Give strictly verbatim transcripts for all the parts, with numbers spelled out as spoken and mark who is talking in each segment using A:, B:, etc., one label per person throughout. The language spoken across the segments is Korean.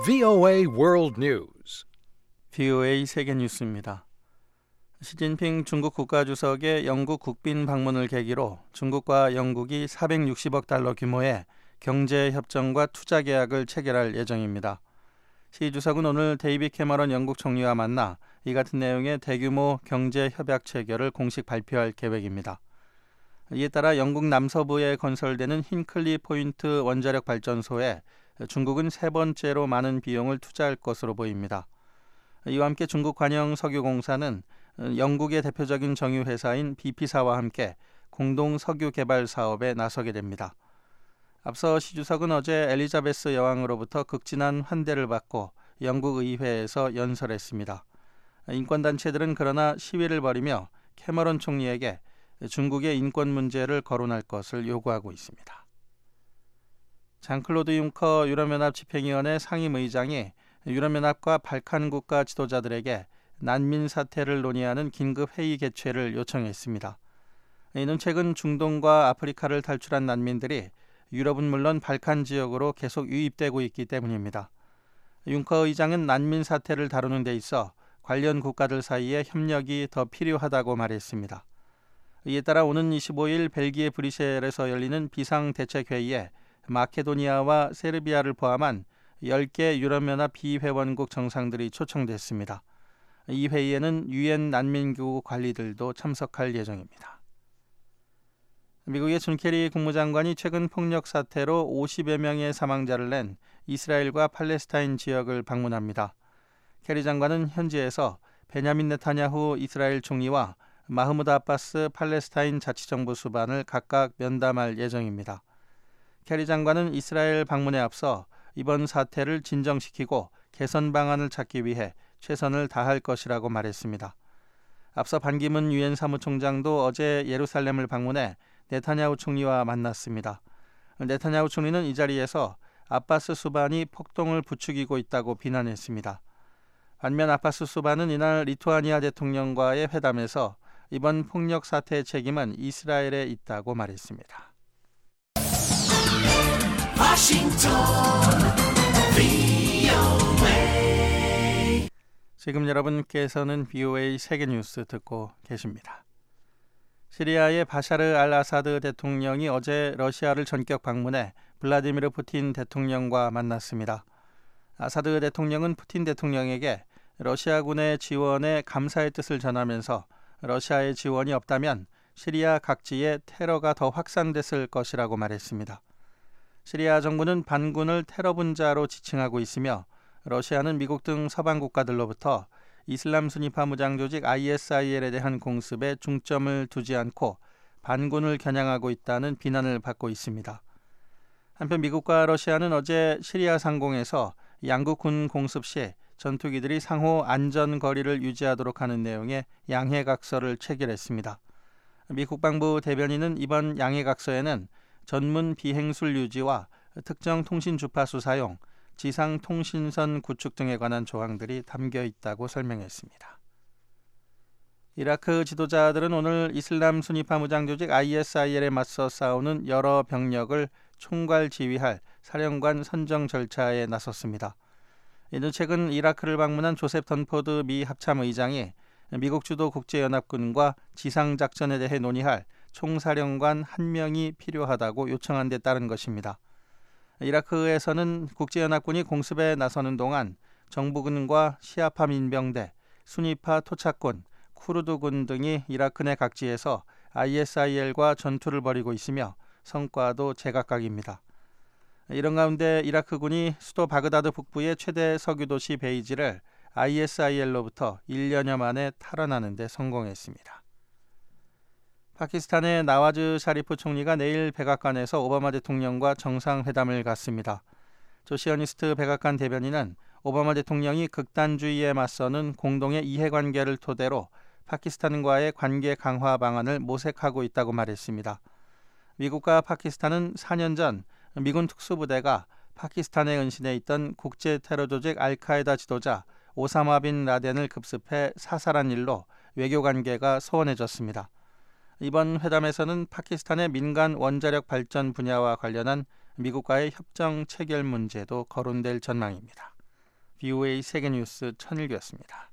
A: 브이오에이 World News.
B: 브이오에이 세계 뉴스입니다. 시진핑 중국 국가주석의 영국 국빈 방문을 계기로 중국과 영국이 사백육십억 달러 규모의 경제협정과 투자계약을 체결할 예정입니다. 시 주석은 오늘 데이빗 캐머런 영국 총리와 만나 이 같은 내용의 대규모 경제협약 체결을 공식 발표할 계획입니다. 이에 따라 영국 남서부에 건설되는 힌클리 포인트 원자력 발전소에 중국은 세 번째로 많은 비용을 투자할 것으로 보입니다. 이와 함께 중국 관영석유공사는 영국의 대표적인 정유회사인 비피사와 함께 공동 석유 개발 사업에 나서게 됩니다. 앞서 시 주석은 어제 엘리자베스 여왕으로부터 극진한 환대를 받고 영국 의회에서 연설했습니다. 인권단체들은 그러나 시위를 벌이며 캐머런 총리에게 중국의 인권 문제를 거론할 것을 요구하고 있습니다. 장클로드 융커 유럽연합 집행위원회 상임의장이 유럽연합과 발칸 국가 지도자들에게 난민 사태를 논의하는 긴급 회의 개최를 요청했습니다. 이는 최근 중동과 아프리카를 탈출한 난민들이 유럽은 물론 발칸 지역으로 계속 유입되고 있기 때문입니다. 융커 의장은 난민 사태를 다루는 데 있어 관련 국가들 사이에 협력이 더 필요하다고 말했습니다. 이에 따라 오는 이십오일 벨기에 브뤼셀에서 열리는 비상대책회의에 마케도니아와 세르비아를 포함한 열 개 유럽연합 비회원국 정상들이 초청됐습니다. 이 회의에는 유엔 난민기구 관리들도 참석할 예정입니다. 미국의 존 케리 국무장관이 최근 폭력 사태로 오십여 명의 사망자를 낸 이스라엘과 팔레스타인 지역을 방문합니다. 케리 장관은 현지에서 베냐민 네타냐후 이스라엘 총리와 마흐무드 아바스 팔레스타인 자치정부 수반을 각각 면담할 예정입니다. 케리 장관은 이스라엘 방문에 앞서 이번 사태를 진정시키고 개선 방안을 찾기 위해 최선을 다할 것이라고 말했습니다. 앞서 반기문 유엔 사무총장도 어제 예루살렘을 방문해 네타냐후 총리와 만났습니다. 네타냐후 총리는 이 자리에서 아바스 수반이 폭동을 부추기고 있다고 비난했습니다. 반면 아바스 수반은 이날 리투아니아 대통령과의 회담에서 이번 폭력 사태의 책임은 이스라엘에 있다고 말했습니다.
C: 워싱턴 브이오에이.
B: 지금 여러분께서는 브이오에이 세계뉴스 듣고 계십니다. 시리아의 바샤르 알 아사드 대통령이 어제 러시아를 전격 방문해 블라디미르 푸틴 대통령과 만났습니다. 아사드 대통령은 푸틴 대통령에게 러시아군의 지원에 감사의 뜻을 전하면서 러시아의 지원이 없다면 시리아 각지에 테러가 더 확산됐을 것이라고 말했습니다. 시리아 정부는 반군을 테러 분자로 지칭하고 있으며 러시아는 미국 등 서방 국가들로부터 이슬람 순위파 무장 조직 아이에스아이엘에 대한 공습에 중점을 두지 않고 반군을 겨냥하고 있다는 비난을 받고 있습니다. 한편 미국과 러시아는 어제 시리아 상공에서 양국 군 공습 시 전투기들이 상호 안전 거리를 유지하도록 하는 내용의 양해각서를 체결했습니다. 미 국방부 대변인은 이번 양해각서에는 전문 비행술 유지와 특정 통신 주파수 사용, 지상 통신선 구축 등에 관한 조항들이 담겨 있다고 설명했습니다. 이라크 지도자들은 오늘 이슬람 순위파 무장 조직 아이에스아이엘에 맞서 싸우는 여러 병력을 총괄 지휘할 사령관 선정 절차에 나섰습니다. 이는 최근 이라크를 방문한 조셉 던포드 미 합참의장이 미국 주도 국제연합군과 지상작전에 대해 논의할 총사령관 한 명이 필요하다고 요청한 데 따른 것입니다. 이라크에서는 국제연합군이 공습에 나서는 동안 정부군과 시아파 민병대, 순위파 토착군, 쿠르드군 등이 이라크 내 각지에서 아이에스아이엘과 전투를 벌이고 있으며 성과도 제각각입니다. 이런 가운데 이라크군이 수도 바그다드 북부의 최대 석유도시 베이지를 아이에스아이엘로부터 일 년여 만에 탈환하는 데 성공했습니다. 파키스탄의 나와즈 샤리프 총리가 내일 백악관에서 오바마 대통령과 정상회담을 갖습니다. 조시어니스트 백악관 대변인은 오바마 대통령이 극단주의에 맞서는 공동의 이해관계를 토대로 파키스탄과의 관계 강화 방안을 모색하고 있다고 말했습니다. 미국과 파키스탄은 사 년 전 미군 특수부대가 파키스탄에 은신해 있던 국제 테러 조직 알카에다 지도자 오사마 빈 라덴을 급습해 사살한 일로 외교관계가 소원해졌습니다. 이번 회담에서는 파키스탄의 민간 원자력 발전 분야와 관련한 미국과의 협정 체결 문제도 거론될 전망입니다. 브이오에이 세계뉴스 천일규였습니다.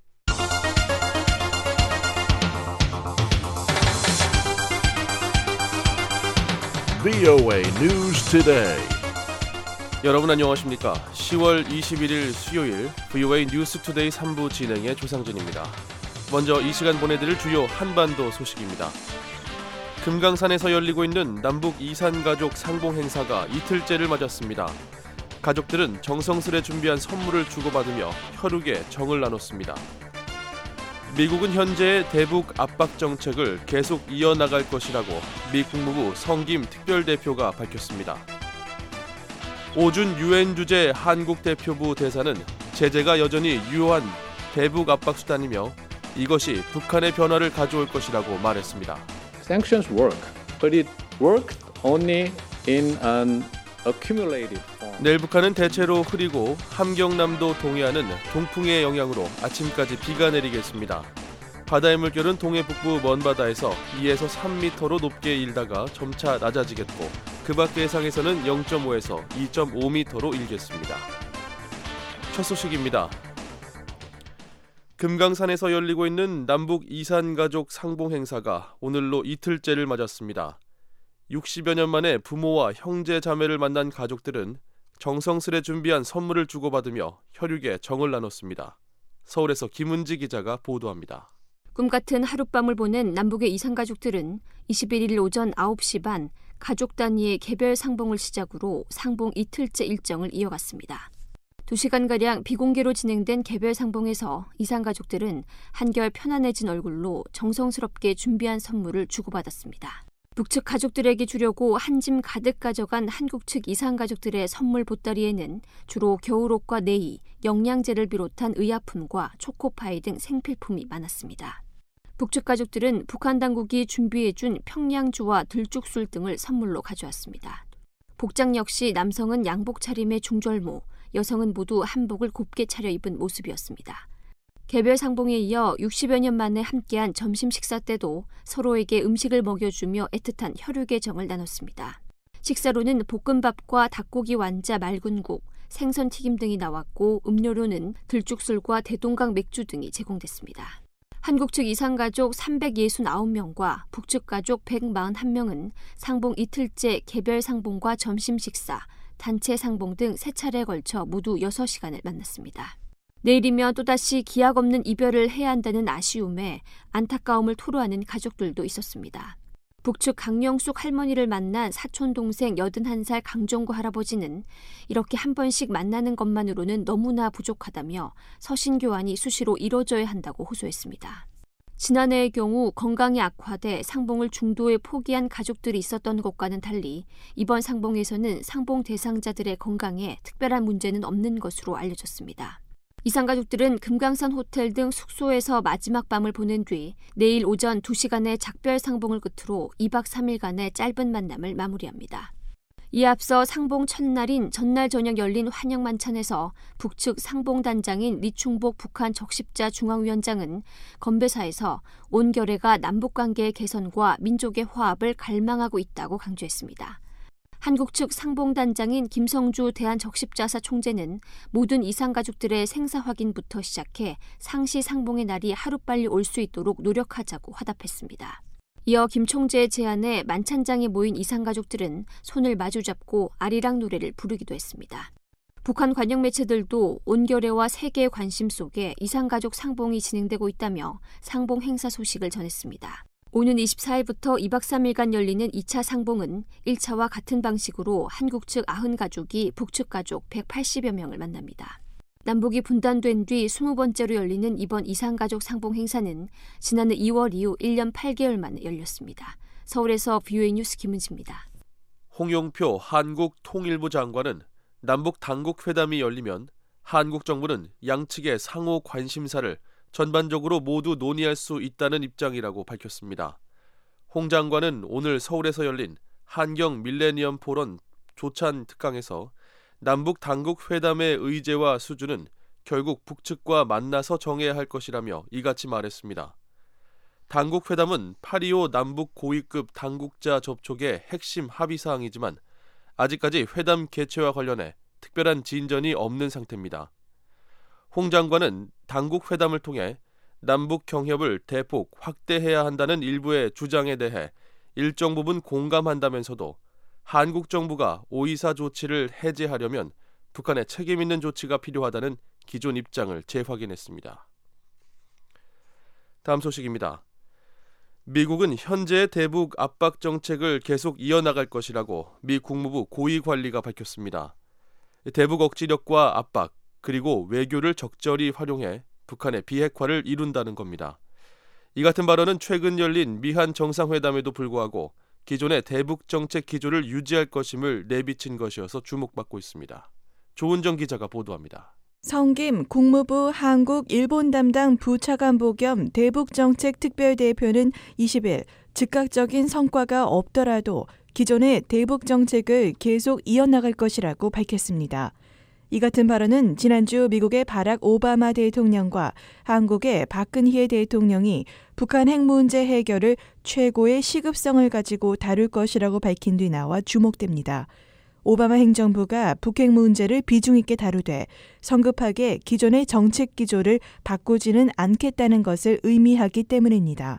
A: 브이오에이 News Today.
C: 여러분 안녕하십니까? 시월 이십일일 수요일 브이오에이 뉴스 투데이 삼 부 진행의 조상진입니다. 먼저 이 시간 보내드릴 주요 한반도 소식입니다. 금강산에서 열리고 있는 남북 이산가족 상봉 행사가 이틀째를 맞았습니다. 가족들은 정성스레 준비한 선물을 주고받으며 혈육의 정을 나눴습니다. 미국은 현재의 대북 압박 정책을 계속 이어나갈 것이라고 미 국무부 성김 특별대표가 밝혔습니다. 오준 유엔 주재 한국 대표부 대사는 제재가 여전히 유효한 대북 압박 수단이며 이것이 북한의 변화를 가져올 것이라고 말했습니다.
D: Sanctions work, but it worked only in an accumulated form.
C: 내일 북한은 대체로 흐리고 함경남도 동해안은 동풍의 영향으로 아침까지 비가 내리겠습니다. 바다의 물결은 동해 북부 먼바다에서 이에서 삼 미터로 높게 일다가 점차 낮아지겠고 그 밖 해상에서는 영 점 오에서 이 점 오 미터로 일겠습니다. 첫 소식입니다. 금강산에서 열리고 있는 남북 이산가족 상봉 행사가 오늘로 이틀째를 맞았습니다. 육십여 년 만에 부모와 형제 자매를 만난 가족들은 정성스레 준비한 선물을 주고받으며 혈육의 정을 나눴습니다. 서울에서 김은지 기자가 보도합니다.
E: 꿈같은 하룻밤을 보낸 남북의 이산가족들은 이십일일 오전 아홉 시 반 가족 단위의 개별 상봉을 시작으로 상봉 이틀째 일정을 이어갔습니다. 두 시간가량 비공개로 진행된 개별 상봉에서 이산가족들은 한결 편안해진 얼굴로 정성스럽게 준비한 선물을 주고받았습니다. 북측 가족들에게 주려고 한 짐 가득 가져간 한국 측 이산가족들의 선물 보따리에는 주로 겨울옷과 네이, 영양제를 비롯한 의약품과 초코파이 등 생필품이 많았습니다. 북측 가족들은 북한 당국이 준비해준 평양주와 들쭉술 등을 선물로 가져왔습니다. 복장 역시 남성은 양복 차림의 중절모, 여성은 모두 한복을 곱게 차려입은 모습이었습니다. 개별 상봉에 이어 육십여 년 만에 함께한 점심 식사 때도 서로에게 음식을 먹여주며 애틋한 혈육의 정을 나눴습니다. 식사로는 볶음밥과 닭고기 완자 맑은국, 생선튀김 등이 나왔고 음료로는 들쭉술과 대동강 맥주 등이 제공됐습니다. 한국 측 이산가족 삼백육십구 명과 북측 가족 백사십일 명은 상봉 이틀째 개별 상봉과 점심 식사, 단체 상봉 등 세 차례에 걸쳐 모두 여섯 시간을 만났습니다. 내일이면 또다시 기약 없는 이별을 해야 한다는 아쉬움에 안타까움을 토로하는 가족들도 있었습니다. 북측 강영숙 할머니를 만난 사촌 동생 여든한 살 강정구 할아버지는 이렇게 한 번씩 만나는 것만으로는 너무나 부족하다며 서신 교환이 수시로 이뤄져야 한다고 호소했습니다. 지난해의 경우 건강이 악화돼 상봉을 중도에 포기한 가족들이 있었던 것과는 달리 이번 상봉에서는 상봉 대상자들의 건강에 특별한 문제는 없는 것으로 알려졌습니다. 이산가족들은 금강산 호텔 등 숙소에서 마지막 밤을 보낸 뒤 내일 오전 두 시간의 작별 상봉을 끝으로 이박 삼일간의 짧은 만남을 마무리합니다. 이에 앞서 상봉 첫날인 전날 저녁 열린 환영 만찬에서 북측 상봉단장인 리충복 북한 적십자 중앙위원장은 건배사에서 온 결의가 남북관계의 개선과 민족의 화합을 갈망하고 있다고 강조했습니다. 한국 측 상봉단장인 김성주 대한적십자사 총재는 모든 이산가족들의 생사 확인부터 시작해 상시 상봉의 날이 하루빨리 올 수 있도록 노력하자고 화답했습니다. 이어 김 총재의 제안에 만찬장에 모인 이산가족들은 손을 마주잡고 아리랑 노래를 부르기도 했습니다. 북한 관영 매체들도 온결애와 세계의 관심 속에 이산가족 상봉이 진행되고 있다며 상봉 행사 소식을 전했습니다. 오는 이십사일부터 이박 삼일간 열리는 이 차 상봉은 일 차와 같은 방식으로 한국 측 구십 가족이 북측 가족 백팔십여 명을 만납니다. 남북이 분단된 뒤 스무 번째로 열리는 이번 이산가족 상봉 행사는 지난해 이월 이후 일 년 팔 개월 만에 열렸습니다. 서울에서 브이오에이 뉴스 김은지입니다.
C: 홍영표 한국 통일부 장관은 남북 당국 회담이 열리면 한국 정부는 양측의 상호 관심사를 전반적으로 모두 논의할 수 있다는 입장이라고 밝혔습니다. 홍 장관은 오늘 서울에서 열린 한경 밀레니엄 포럼 조찬 특강에서 남북 당국 회담의 의제와 수준은 결국 북측과 만나서 정해야 할 것이라며 이같이 말했습니다. 당국 회담은 팔이오 남북 고위급 당국자 접촉의 핵심 합의사항이지만 아직까지 회담 개최와 관련해 특별한 진전이 없는 상태입니다. 홍 장관은 당국 회담을 통해 남북 경협을 대폭 확대해야 한다는 일부의 주장에 대해 일정 부분 공감한다면서도 한국 정부가 오이사 조치를 해제하려면 북한의 책임 있는 조치가 필요하다는 기존 입장을 재확인했습니다. 다음 소식입니다. 미국은 현재의 대북 압박 정책을 계속 이어나갈 것이라고 미 국무부 고위 관리가 밝혔습니다. 대북 억지력과 압박, 그리고 외교를 적절히 활용해 북한의 비핵화를 이룬다는 겁니다. 이 같은 발언은 최근 열린 미한 정상회담에도 불구하고 기존의 대북 정책 기조를 유지할 것임을 내비친 것이어서 주목받고 있습니다. 조은정 기자가 보도합니다.
F: 성김 국무부 한국 일본 담당 부차관보 겸 대북정책 특별대표는 이십 일 즉각적인 성과가 없더라도 기존의 대북정책을 계속 이어나갈 것이라고 밝혔습니다. 이 같은 발언은 지난주 미국의 바락 오바마 대통령과 한국의 박근혜 대통령이 북한 핵 문제 해결을 최고의 시급성을 가지고 다룰 것이라고 밝힌 뒤 나와 주목됩니다. 오바마 행정부가 북핵 문제를 비중 있게 다루되 성급하게 기존의 정책 기조를 바꾸지는 않겠다는 것을 의미하기 때문입니다.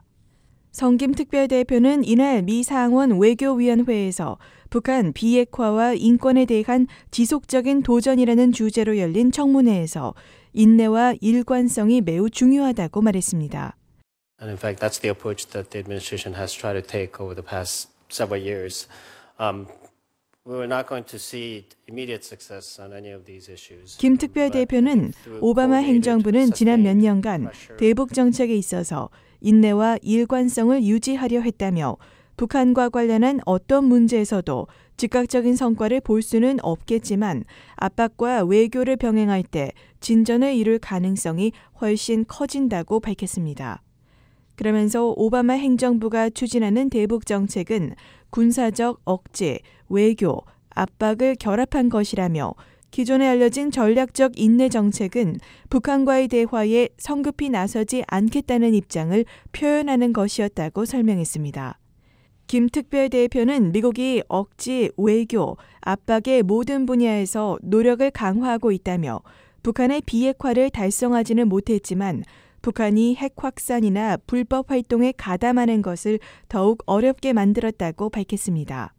F: 성김 특별대표는 이날 미 상원 외교위원회에서 북한 비핵화와 인권에 대한 지속적인 도전이라는 주제로 열린 청문회에서 인내와 일관성이 매우 중요하다고 말했습니다.
G: And in fact, that's the approach that the administration has tried to take over the past several years. Um, We're not going to see immediate success on any of these issues.
F: 김 특별대표는 오바마 행정부는 지난 몇 년간 대북 정책에 있어서 인내와 일관성을 유지하려 했다며 북한과 관련한 어떤 문제에서도 즉각적인 성과를 볼 수는 없겠지만 압박과 외교를 병행할 때 진전을 이룰 가능성이 훨씬 커진다고 밝혔습니다. 그러면서 오바마 행정부가 추진하는 대북 정책은 군사적 억제, 외교, 압박을 결합한 것이라며 기존에 알려진 전략적 인내 정책은 북한과의 대화에 성급히 나서지 않겠다는 입장을 표현하는 것이었다고 설명했습니다. 김 특별대표는 미국이 억지, 외교, 압박의 모든 분야에서 노력을 강화하고 있다며 북한의 비핵화를 달성하지는 못했지만 북한이 핵 확산이나 불법 활동에 가담하는 것을 더욱 어렵게 만들었다고 밝혔습니다.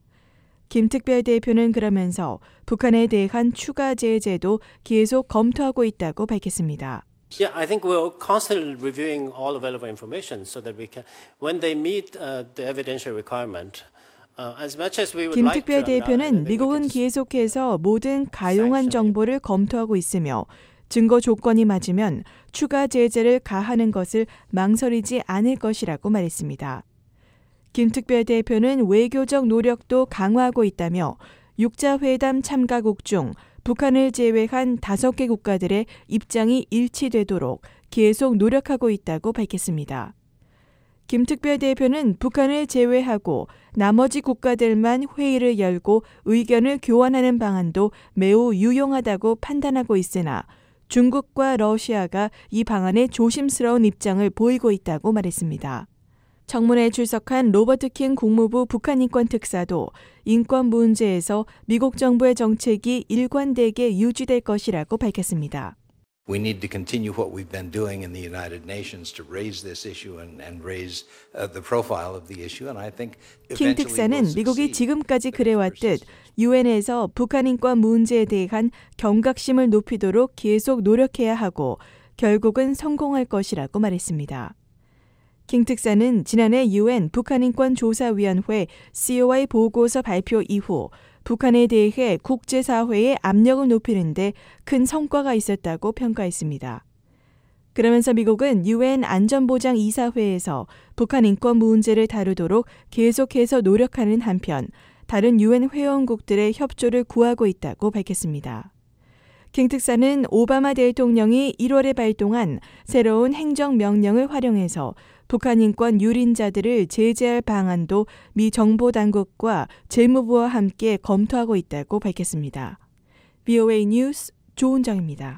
F: 김 특별대표는 그러면서 북한에 대한 추가 제재도 계속 검토하고 있다고 밝혔습니다.
G: Yeah, I think we're constantly reviewing all available information so that we can, when they meet uh, the evidential requirement, uh, as much as we would
F: 김
G: like to.
F: 특별대표는 미국은 계속해서 모든 가용한 정보를 검토하고 있으며 증거 조건이 맞으면 추가 제재를 가하는 것을 망설이지 않을 것이라고 말했습니다. 김 특별대표는 외교적 노력도 강화하고 있다며 육자회담 참가국 중 북한을 제외한 다섯 개 국가들의 입장이 일치되도록 계속 노력하고 있다고 밝혔습니다. 김 특별대표는 북한을 제외하고 나머지 국가들만 회의를 열고 의견을 교환하는 방안도 매우 유용하다고 판단하고 있으나 중국과 러시아가 이 방안에 조심스러운 입장을 보이고 있다고 말했습니다. 청문회에 출석한 로버트 킹 국무부 북한인권 특사도 인권 문제에서 미국 정부의 정책이 일관되게 유지될 것이라고 밝혔습니다.
H: We need to continue what we've been doing in the United Nations to raise this issue and, and raise uh, the profile of the issue. And I think
F: 킹
H: eventually
F: 특사는
H: we'll
F: 미국이
H: succeed.
F: 지금까지 그래왔듯 유엔에서 북한 인권 문제에 대한 경각심을 높이도록 계속 노력해야 하고 결국은 성공할 것이라고 말했습니다. 킹 특사는 지난해 유엔 북한인권조사위원회 씨오아이 보고서 발표 이후 북한에 대해 국제사회의 압력을 높이는 데 큰 성과가 있었다고 평가했습니다. 그러면서 미국은 유엔 안전보장이사회에서 북한 인권 문제를 다루도록 계속해서 노력하는 한편 다른 유엔 회원국들의 협조를 구하고 있다고 밝혔습니다. 킹 특사는 오바마 대통령이 일월에 발동한 새로운 행정명령을 활용해서 북한 인권 유린자들을 제재할 방안도 미 정보당국과 재무부와 함께 검토하고 있다고 밝혔습니다. 브이오에이 뉴스 조은정입니다.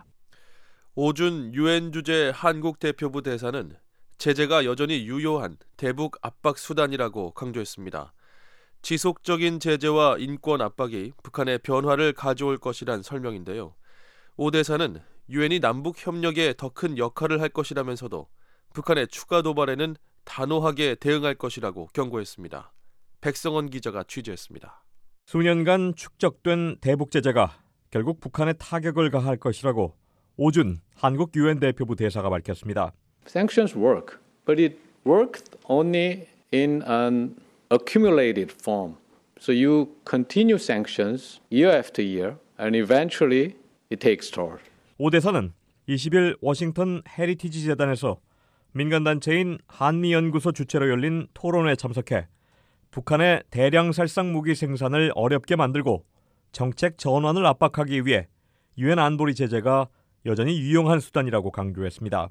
C: 오준 유엔 주재 한국 대표부 대사는 제재가 여전히 유효한 대북 압박 수단이라고 강조했습니다. 지속적인 제재와 인권 압박이 북한의 변화를 가져올 것이란 설명인데요. 오 대사는 유엔이 남북 협력에 더 큰 역할을 할 것이라면서도 북한의 추가 도발에는 단호하게 대응할 것이라고 경고했습니다. 백성원 기자가 취재했습니다.
I: 수년간 축적된 대북 제재가 결국 북한에 타격을 가할 것이라고 오준 한국 유엔 대표부 대사가 밝혔습니다.
D: Sanctions work, but it worked only in an accumulated form. So you continue sanctions year after year, and eventually it takes toll.
I: 오 대사는 이십 일 워싱턴 헤리티지 재단에서 민간단체인 한미연구소 주최로 열린 토론회에 참석해 북한의 대량 살상 무기 생산을 어렵게 만들고 정책 전환을 압박하기 위해 유엔 안보리 제재가 여전히 유용한 수단이라고 강조했습니다.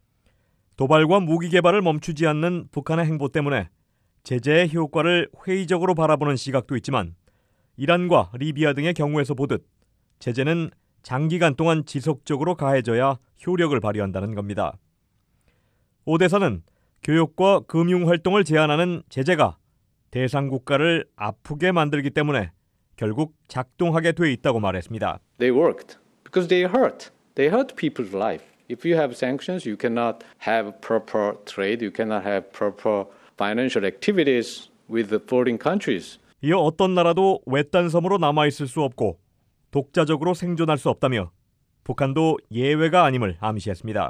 I: 도발과 무기 개발을 멈추지 않는 북한의 행보 때문에 제재의 효과를 회의적으로 바라보는 시각도 있지만 이란과 리비아 등의 경우에서 보듯 제재는 장기간 동안 지속적으로 가해져야 효력을 발휘한다는 겁니다. 오 대사는 교육과 금융활동을 제한하는 제재가 대상 국가를 아프게 만들기 때문에 결국 작동하게 돼 있다고 말했습니다.
D: They worked because they hurt. They hurt people's life. If you have sanctions, you cannot have proper trade. You cannot have proper financial activities with the foreign countries.
I: 이어 어떤 나라도 외딴 섬으로 남아있을 수 없고 독자적으로 생존할 수 없다며 북한도 예외가 아님을 암시했습니다.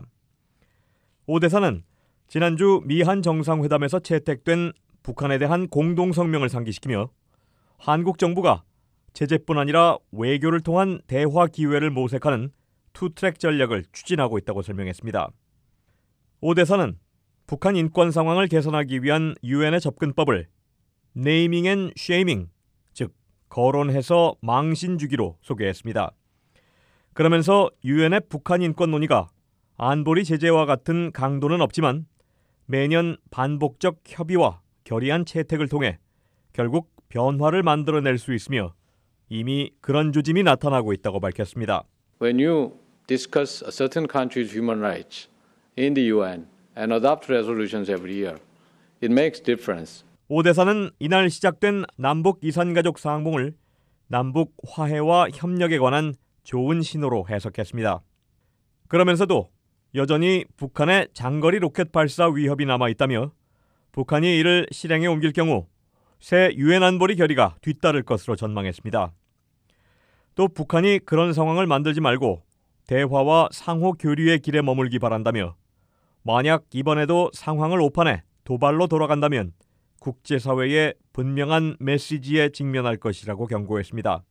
I: 오 대사는 지난주 미한 정상회담에서 채택된 북한에 대한 공동성명을 상기시키며 한국 정부가 제재뿐 아니라 외교를 통한 대화 기회를 모색하는 투트랙 전략을 추진하고 있다고 설명했습니다. 오 대사는 북한 인권 상황을 개선하기 위한 유엔의 접근법을 네이밍 앤 쉐이밍, 즉 거론해서 망신 주기로 소개했습니다. 그러면서 유엔의 북한 인권 논의가 안보리 제재와 같은 강도는 없지만 매년 반복적 협의와 결의안 채택을 통해 결국 변화를 만들어낼 수 있으며 이미 그런 조짐이 나타나고 있다고 밝혔습니다.
D: When you discuss a certain country's human rights in the 유엔 and adopt resolutions every year, it makes difference.
I: 오 대사는 이날 시작된 남북 이산가족 상봉을 남북 화해와 협력에 관한 좋은 신호로 해석했습니다. 그러면서도 여전히 북한의 장거리 로켓 발사 위협이 남아있다며 북한이 이를 실행에 옮길 경우 새 유엔 안보리 결의가 뒤따를 것으로 전망했습니다. 또 북한이 그런 상황을 만들지 말고 대화와 상호 교류의 길에 머물기 바란다며 만약 이번에도 상황을 오판해 도발로 돌아간다면 국제사회의 분명한 메시지에 직면할 것이라고 경고했습니다.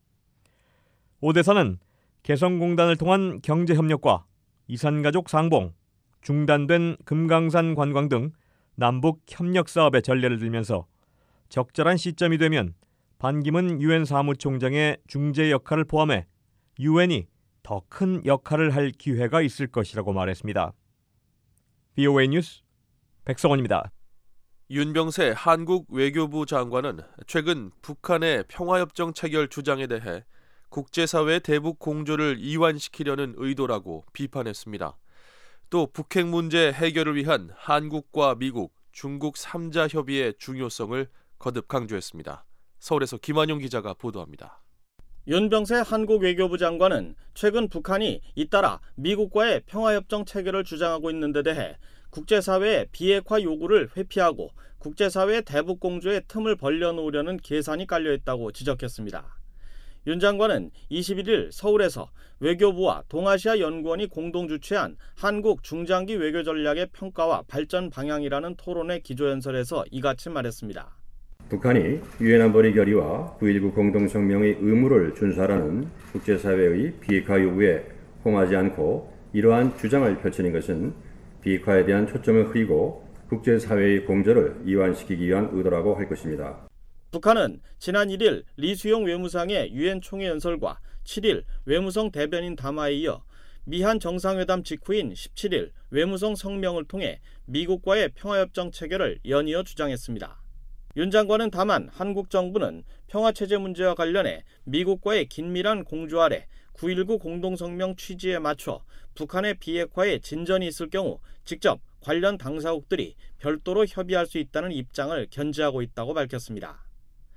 I: 오 대사는 개성공단을 통한 경제협력과 이산가족 상봉, 중단된 금강산 관광 등 남북 협력 사업의 전례를 들면서 적절한 시점이 되면 반기문 유엔 사무총장의 중재 역할을 포함해 유엔이 더 큰 역할을 할 기회가 있을 것이라고 말했습니다. 브이오에이 뉴스 백성원입니다.
C: 윤병세 한국 외교부 장관은 최근 북한의 평화협정 체결 주장에 대해 국제사회의 대북 공조를 이완시키려는 의도라고 비판했습니다. 또 북핵 문제 해결을 위한 한국과 미국, 중국 삼자 협의의 중요성을 거듭 강조했습니다. 서울에서 김한용 기자가 보도합니다.
B: 윤병세 한국 외교부 장관은 최근 북한이 잇따라 미국과의 평화협정 체결을 주장하고 있는 데 대해 국제사회의 비핵화 요구를 회피하고 국제사회의 대북 공조의 틈을 벌려놓으려는 계산이 깔려있다고 지적했습니다. 윤 장관은 이십일 일 서울에서 외교부와 동아시아 연구원이 공동 주최한 한국 중장기 외교 전략의 평가와 발전 방향이라는 토론회 기조연설에서 이같이 말했습니다.
J: 북한이 유엔 안보리 결의와 구일구 공동성명의 의무를 준수하라는 국제사회의 비핵화 요구에 호응하지 않고 이러한 주장을 펼치는 것은 비핵화에 대한 초점을 흐리고 국제사회의 공조를 이완시키기 위한 의도라고 할 것입니다.
B: 북한은 지난 일 일 리수용 외무상의 유엔 총회 연설과 칠 일 외무성 대변인 담화에 이어 미한 정상회담 직후인 십칠 일 외무성 성명을 통해 미국과의 평화협정 체결을 연이어 주장했습니다. 윤 장관은 다만 한국 정부는 평화체제 문제와 관련해 미국과의 긴밀한 공조 아래 구일구 공동성명 취지에 맞춰 북한의 비핵화에 진전이 있을 경우 직접 관련 당사국들이 별도로 협의할 수 있다는 입장을 견지하고 있다고 밝혔습니다.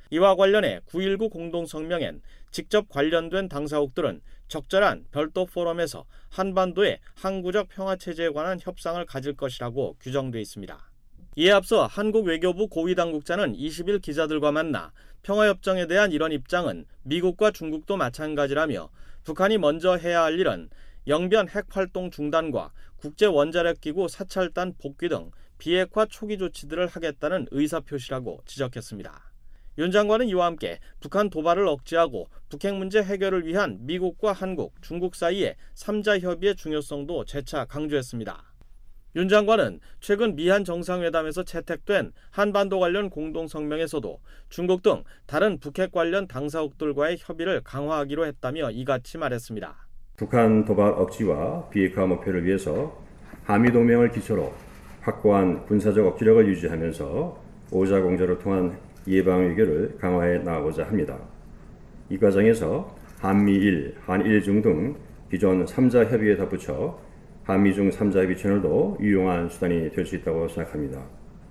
K: 이와 관련해 구일구 공동성명엔 직접 관련된 당사국들은 적절한 별도 포럼에서 한반도의 항구적 평화체제에 관한 협상을 가질 것이라고 규정돼 있습니다. 이에 앞서 한국 외교부 고위당국자는 이십 일 기자들과 만나 평화협정에 대한 이런 입장은 미국과 중국도 마찬가지라며 북한이 먼저 해야 할 일은 영변 핵활동 중단과 국제원자력기구 사찰단 복귀 등 비핵화 초기 조치들을 하겠다는 의사표시라고 지적했습니다. 윤 장관은 이와 함께 북한 도발을 억제하고 북핵 문제 해결을 위한 미국과 한국, 중국 사이의 삼자 협의의 중요성도 재차 강조했습니다. 윤 장관은 최근 미한 정상회담에서 채택된 한반도 관련 공동성명에서도 중국 등 다른 북핵 관련 당사국들과의 협의를 강화하기로 했다며 이같이 말했습니다.
J: 북한 도발 억지와 비핵화 목표를 위해서 한미동맹을 기초로 확고한 군사적 억지력을 유지하면서 오자공조를 통한 예방 외교를 강화해 나가고자 합니다. 이 과정에서 한미일, 한일중 등 기존 삼자 협의에 덧붙여 한미중 삼자 협의 채널도 유용한 수단이 될 수 있다고 생각합니다.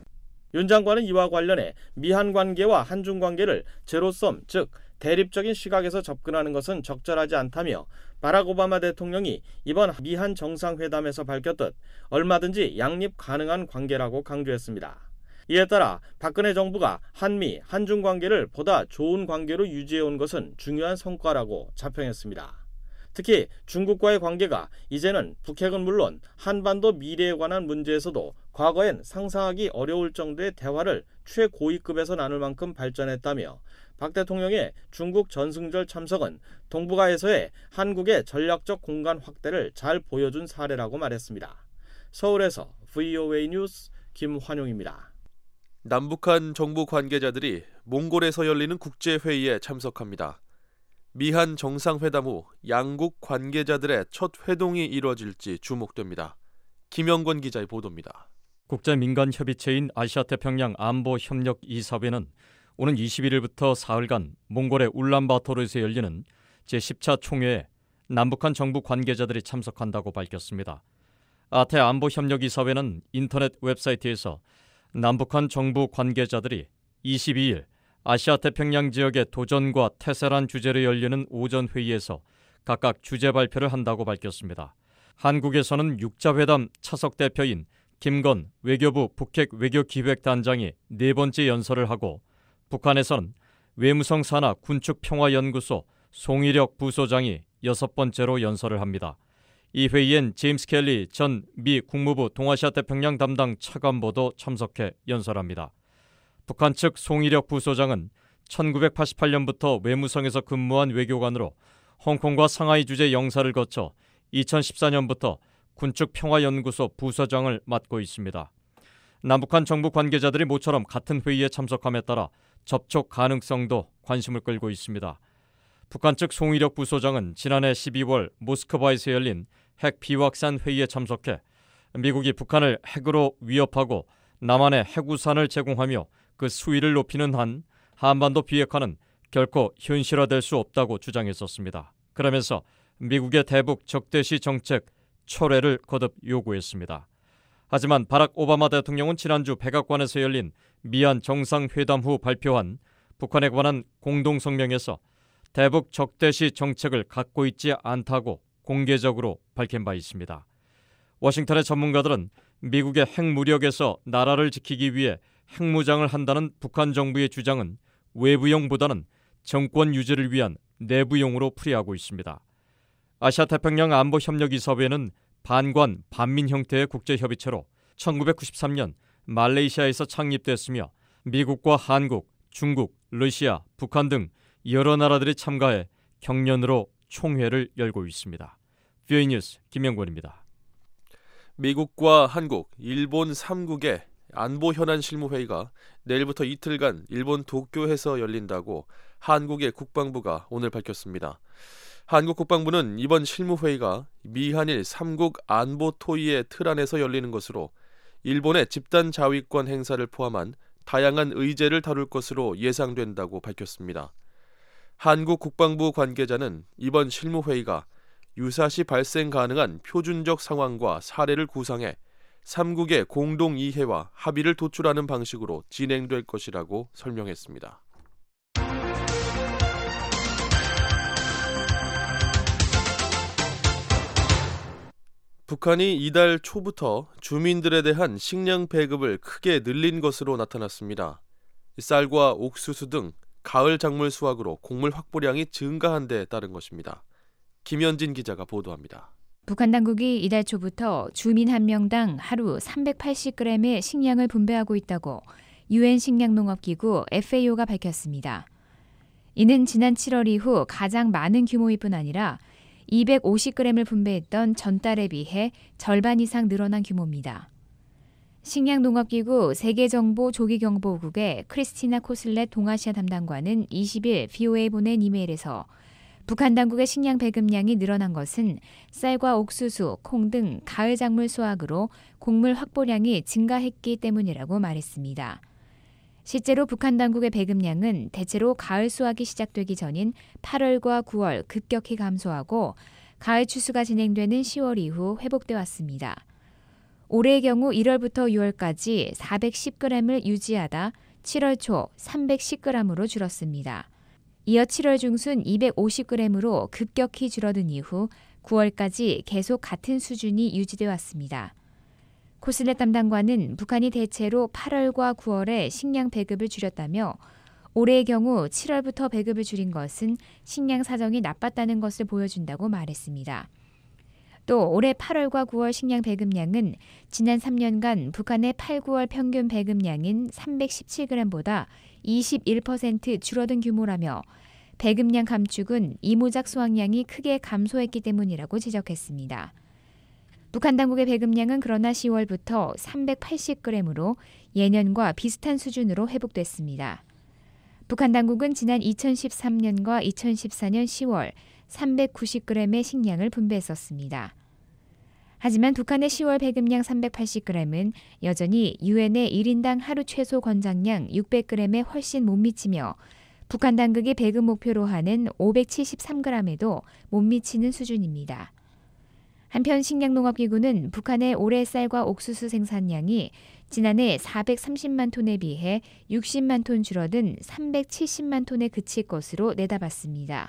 K: 윤 장관은 이와 관련해 미한 관계와 한중 관계를 제로섬, 즉 대립적인 시각에서 접근하는 것은 적절하지 않다며 바락 오바마 대통령이 이번 미한 정상회담에서 밝혔듯 얼마든지 양립 가능한 관계라고 강조했습니다. 이에 따라 박근혜 정부가 한미, 한중 관계를 보다 좋은 관계로 유지해온 것은 중요한 성과라고 자평했습니다. 특히 중국과의 관계가 이제는 북핵은 물론 한반도 미래에 관한 문제에서도 과거엔 상상하기 어려울 정도의 대화를 최고위급에서 나눌 만큼 발전했다며 박 대통령의 중국 전승절 참석은 동북아에서의 한국의 전략적 공간 확대를 잘 보여준 사례라고 말했습니다. 서울에서 브이오에이 뉴스 김환용입니다.
C: 남북한 정부 관계자들이 몽골에서 열리는 국제회의에 참석합니다. 미한 정상회담 후 양국 관계자들의 첫 회동이 이루어질지 주목됩니다. 김영권 기자의 보도입니다.
L: 국제민간협의체인 아시아태평양 안보협력이사회는 오는 이십일 일부터 사흘간 몽골의 울란바토르에서 열리는 제십 차 총회에 남북한 정부 관계자들이 참석한다고 밝혔습니다. 아태 안보협력이사회는 인터넷 웹사이트에서 남북한 정부 관계자들이 이십이 일 아시아태평양 지역의 도전과 태세란 주제로 열리는 오전 회의에서 각각 주제 발표를 한다고 밝혔습니다. 한국에서는 육자회담 차석 대표인 김건 외교부 북핵 외교기획단장이 네 번째 연설을 하고 북한에서는 외무성 산하 군축평화연구소 송일혁 부소장이 여섯 번째로 연설을 합니다. 이 회의엔 제임스 켈리 전 미 국무부 동아시아태평양 담당 차관보도 참석해 연설합니다. 북한 측 송일혁 부소장은 천구백팔십팔 년부터 외무성에서 근무한 외교관으로 홍콩과 상하이 주재 영사를 거쳐 이천십사 년부터 군축평화연구소 부소장을 맡고 있습니다. 남북한 정부 관계자들이 모처럼 같은 회의에 참석함에 따라 접촉 가능성도 관심을 끌고 있습니다. 북한 측 송일혁 부소장은 지난해 십이월 모스크바에서 열린 핵 비확산 회의에 참석해 미국이 북한을 핵으로 위협하고 남한에 핵우산을 제공하며 그 수위를 높이는 한 한반도 비핵화는 결코 현실화될 수 없다고 주장했었습니다. 그러면서 미국의 대북 적대시 정책 철회를 거듭 요구했습니다. 하지만 바락 오바마 대통령은 지난주 백악관에서 열린 미한 정상회담 후 발표한 북한에 관한 공동성명에서 대북 적대시 정책을 갖고 있지 않다고 공개적으로 밝힌 바 있습니다. 워싱턴의 전문가들은 미국의 핵무력에서 나라를 지키기 위해 핵무장을 한다는 북한 정부의 주장은 외부용보다는 정권 유지를 위한 내부용으로 풀이하고 있습니다. 아시아태평양 안보협력이사회는 반관, 반민 형태의 국제협의체로 천구백구십삼 년 말레이시아에서 창립됐으며 미국과 한국, 중국, 러시아, 북한 등 여러 나라들이 참가해 경년으로 총회를 열고 있습니다. 브이오에이 뉴스 김영권입니다.
C: 미국과 한국, 일본 삼 국의 안보 현안 실무회의가 내일부터 이틀간 일본 도쿄에서 열린다고 한국의 국방부가 오늘 밝혔습니다. 한국 국방부는 이번 실무회의가 미한일 삼 국 안보 토의의 틀 안에서 열리는 것으로 일본의 집단 자위권 행사를 포함한 다양한 의제를 다룰 것으로 예상된다고 밝혔습니다. 한국 국방부 관계자는 이번 실무회의가 유사시 발생 가능한 표준적 상황과 사례를 구상해 삼 국의 공동 이해와 합의를 도출하는 방식으로 진행될 것이라고 설명했습니다. 북한이 이달 초부터 주민들에 대한 식량 배급을 크게 늘린 것으로 나타났습니다. 쌀과 옥수수 등 가을 작물 수확으로 곡물 확보량이 증가한 데 따른 것입니다. 김현진 기자가 보도합니다.
M: 북한 당국이 이달 초부터 주민 한 명당 하루 삼백팔십 그램의 식량을 분배하고 있다고 유엔 식량농업기구 에프에이오가 밝혔습니다. 이는 지난 칠월 이후 가장 많은 규모일 뿐 아니라 이백오십 그램을 분배했던 전달에 비해 절반 이상 늘어난 규모입니다. 식량농업기구 세계정보조기경보국의 크리스티나 코슬렛 동아시아 담당관은 이십 일 브이오에이에 보낸 이메일에서 북한 당국의 식량 배급량이 늘어난 것은 쌀과 옥수수, 콩 등 가을 작물 수확으로 곡물 확보량이 증가했기 때문이라고 말했습니다. 실제로 북한 당국의 배급량은 대체로 가을 수확이 시작되기 전인 팔월과 구월 급격히 감소하고 가을 추수가 진행되는 시월 이후 회복돼 왔습니다. 올해의 경우 일월부터 유월까지 사백십 그램을 유지하다 칠월 초 삼백십 그램으로 줄었습니다. 이어 칠월 중순 이백오십 그램으로 급격히 줄어든 이후 구월까지 계속 같은 수준이 유지돼 왔습니다. 코슬렛 담당관은 북한이 대체로 팔월과 구월에 식량 배급을 줄였다며 올해의 경우 칠월부터 배급을 줄인 것은 식량 사정이 나빴다는 것을 보여준다고 말했습니다. 또 올해 팔월과 구월 식량 배급량은 지난 삼 년간 북한의 팔, 구월 평균 배급량인 삼백십칠 그램보다 이십일 퍼센트 줄어든 규모라며 배급량 감축은 이모작 수확량이 크게 감소했기 때문이라고 지적했습니다. 북한 당국의 배급량은 그러나 시월부터 삼백팔십 그램으로 예년과 비슷한 수준으로 회복됐습니다. 북한 당국은 지난 이천십삼 년과 이천십사 년 시월 삼백구십 그램의 식량을 분배했었습니다. 하지만 북한의 시월 배급량 삼백팔십 그램은 여전히 유엔의 일 인당 하루 최소 권장량 육백 그램에 훨씬 못 미치며 북한 당국이 배급 목표로 하는 오백칠십삼 그램에도 못 미치는 수준입니다. 한편 식량농업기구는 북한의 올해 쌀과 옥수수 생산량이 지난해 사백삼십만 톤에 비해 육십만 톤 줄어든 삼백칠십만 톤에 그칠 것으로 내다봤습니다.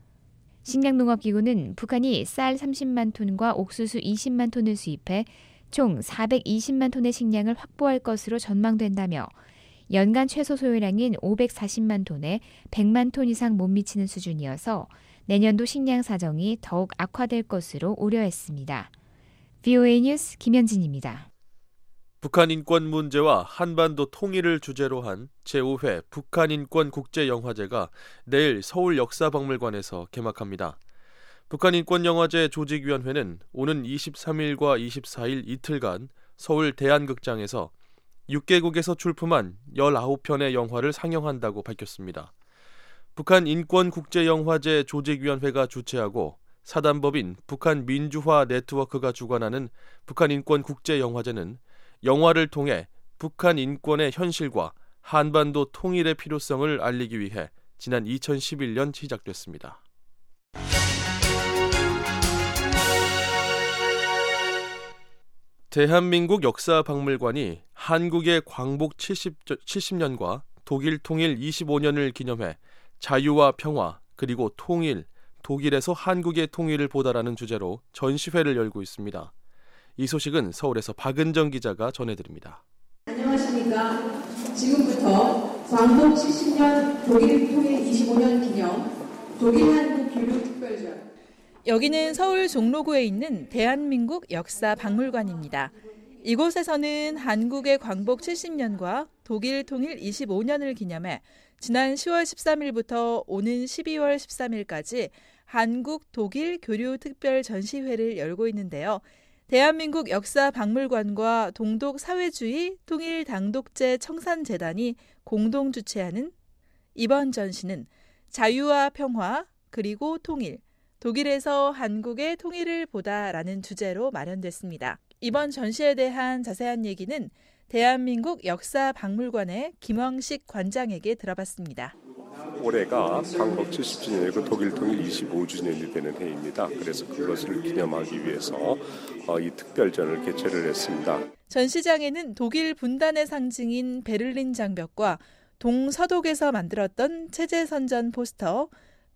M: 식량농업기구는 북한이 쌀 삼십만 톤과 옥수수 이십만 톤을 수입해 총 사백이십만 톤의 식량을 확보할 것으로 전망된다며 연간 최소 소요량인 오백사십만 톤에 백만 톤 이상 못 미치는 수준이어서 내년도 식량 사정이 더욱 악화될 것으로 우려했습니다. 브이오에이 뉴스 김현진입니다.
C: 북한 인권 문제와 한반도 통일을 주제로 한 제오 회 북한 인권 국제영화제가 내일 서울 역사박물관에서 개막합니다. 북한 인권영화제 조직위원회는 오는 이십삼 일과 이십사 일 이틀간 서울 대한극장에서 육 개국에서 출품한 열아홉 편의 영화를 상영한다고 밝혔습니다. 북한 인권국제영화제 조직위원회가 주최하고 사단법인 북한 민주화 네트워크가 주관하는 북한 인권국제영화제는 영화를 통해 북한 인권의 현실과 한반도 통일의 필요성을 알리기 위해 지난 이천십일 년 시작됐습니다. 대한민국 역사박물관이 한국의 광복 칠십 년과 독일 통일 이십오 년을 기념해 자유와 평화 그리고 통일, 독일에서 한국의 통일을 보다라는 주제로 전시회를 열고 있습니다. 이 소식은 서울에서 박은정 기자가 전해드립니다.
N: 안녕하십니까. 지금부터 광복 칠십 년 독일 통일 이십오 년 기념 독일 한국 교류 특별전.
O: 여기는 서울 종로구에 있는 대한민국 역사박물관입니다. 이곳에서는 한국의 광복 칠십 년과 독일 통일 이십오 년을 기념해 지난 시월 십삼 일부터 오는 십이월 십삼 일까지 한국 독일 교류 특별 전시회를 열고 있는데요. 대한민국 역사박물관과 동독 사회주의 통일 당독제 청산재단이 공동 주최하는 이번 전시는 자유와 평화 그리고 통일, 독일에서 한국의 통일을 보다라는 주제로 마련됐습니다. 이번 전시에 대한 자세한 얘기는 대한민국 역사박물관의 김왕식 관장에게 들어봤습니다.
P: 올해가 광복 칠십 주년이고 독일 통일 이십오 주년이 되는 해입니다. 그래서 그것을 기념하기 위해서 이 특별전을 개최를 했습니다.
O: 전시장에는 독일 분단의 상징인 베를린 장벽과 동서독에서 만들었던 체제선전 포스터,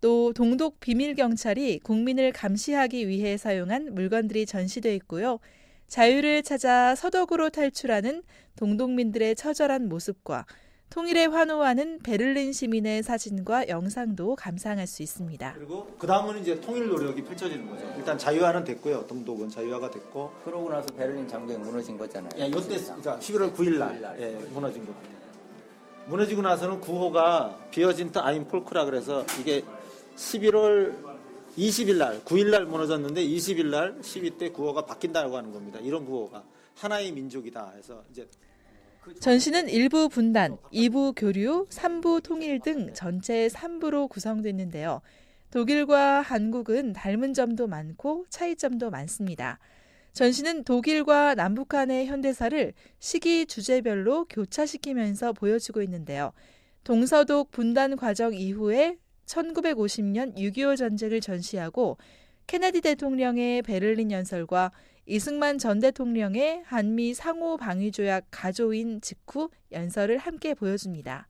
O: 또 동독 비밀경찰이 국민을 감시하기 위해 사용한 물건들이 전시돼 있고요. 자유를 찾아 서독으로 탈출하는 동독민들의 처절한 모습과 통일에 환호하는 베를린 시민의 사진과 영상도 감상할 수 있습니다.
Q: 그리고 그 다음은 이제 통일 노력이 펼쳐지는 거죠. 일단 자유화는 됐고요. 동독은 자유화가 됐고.
R: 그러고 나서 베를린 장벽이 무너진 거잖아요.
Q: 예, 이때 그러니까 십일월 구일 날 예, 무너진 겁니다. 무너지고 나서는 구호가 비어진트 아인 폴크라 그래서 이게 십일월 이십일 날, 구일 날 무너졌는데 이십일 날 시위 때 구호가 바뀐다고 하는 겁니다. 이런 구호가 하나의 민족이다 해서 이제
O: 전시는 일 부 분단, 이 부 교류, 삼 부 통일 등 전체 삼 부로 구성됐는데요. 독일과 한국은 닮은 점도 많고 차이점도 많습니다. 전시는 독일과 남북한의 현대사를 시기 주제별로 교차시키면서 보여주고 있는데요. 동서독 분단 과정 이후에 천구백오십 년 육이오 전쟁을 전시하고 케네디 대통령의 베를린 연설과 이승만 전 대통령의 한미 상호 방위 조약 가조인 직후 연설을 함께 보여줍니다.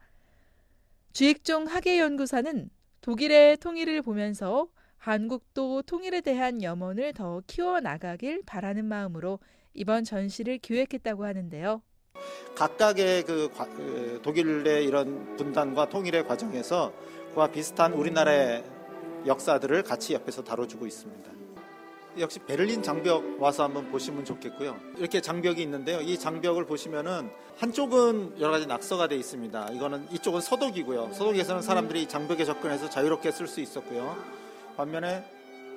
O: 주익종 학예연구사는 독일의 통일을 보면서 한국도 통일에 대한 염원을 더 키워나가길 바라는 마음으로 이번 전시를 기획했다고 하는데요.
Q: 각각의 그, 그 독일의 이런 분단과 통일의 과정에서 그와 비슷한 우리나라의 역사들을 같이 옆에서 다뤄주고 있습니다. 역시 베를린 장벽 와서 한번 보시면 좋겠고요. 이렇게 장벽이 있는데요. 이 장벽을 보시면은 한쪽은 여러 가지 낙서가 되어 있습니다. 이거는 이쪽은 서독이고요. 서독에서는 사람들이 장벽에 접근해서 자유롭게 쓸 수 있었고요. 반면에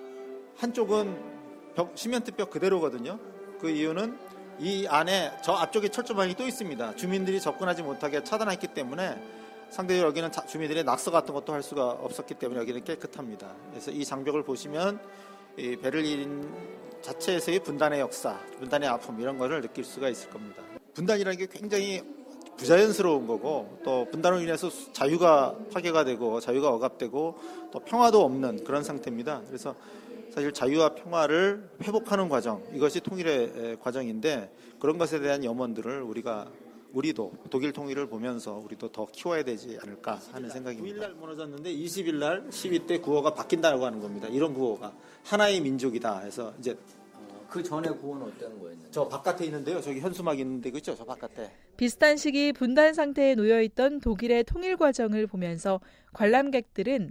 Q: 한쪽은 벽, 시멘트 벽 그대로거든요. 그 이유는 이 안에 저 앞쪽에 철조망이 또 있습니다. 주민들이 접근하지 못하게 차단했기 때문에 상대적으로 여기는 주민들의 낙서 같은 것도 할 수가 없었기 때문에 여기는 깨끗합니다. 그래서 이 장벽을 보시면 이 베를린 자체에서의 분단의 역사, 분단의 아픔 이런 거를 느낄 수가 있을 겁니다. 분단이라는 게 굉장히 부자연스러운 거고 또 분단으로 인해서 자유가 파괴가 되고 자유가 억압되고 또 평화도 없는 그런 상태입니다. 그래서 사실 자유와 평화를 회복하는 과정, 이것이 통일의 과정인데 그런 것에 대한 염원들을 우리가 우리도 독일 통일을 보면서 우리도 더 키워야 되지 않을까 하는 생각입니다. 구일 날 무너졌는데 이십일 날 시위 때 구호가 바뀐다고 하는 겁니다. 이런 구호가 하나의 민족이다 해서 이제
R: 그 전에 구호는 어떤 거였나요?
Q: 저 바깥에 있는데요. 저기 현수막 있는데 그죠? 저 바깥에.
O: 비슷한 시기 분단 상태에 놓여있던 독일의 통일 과정을 보면서 관람객들은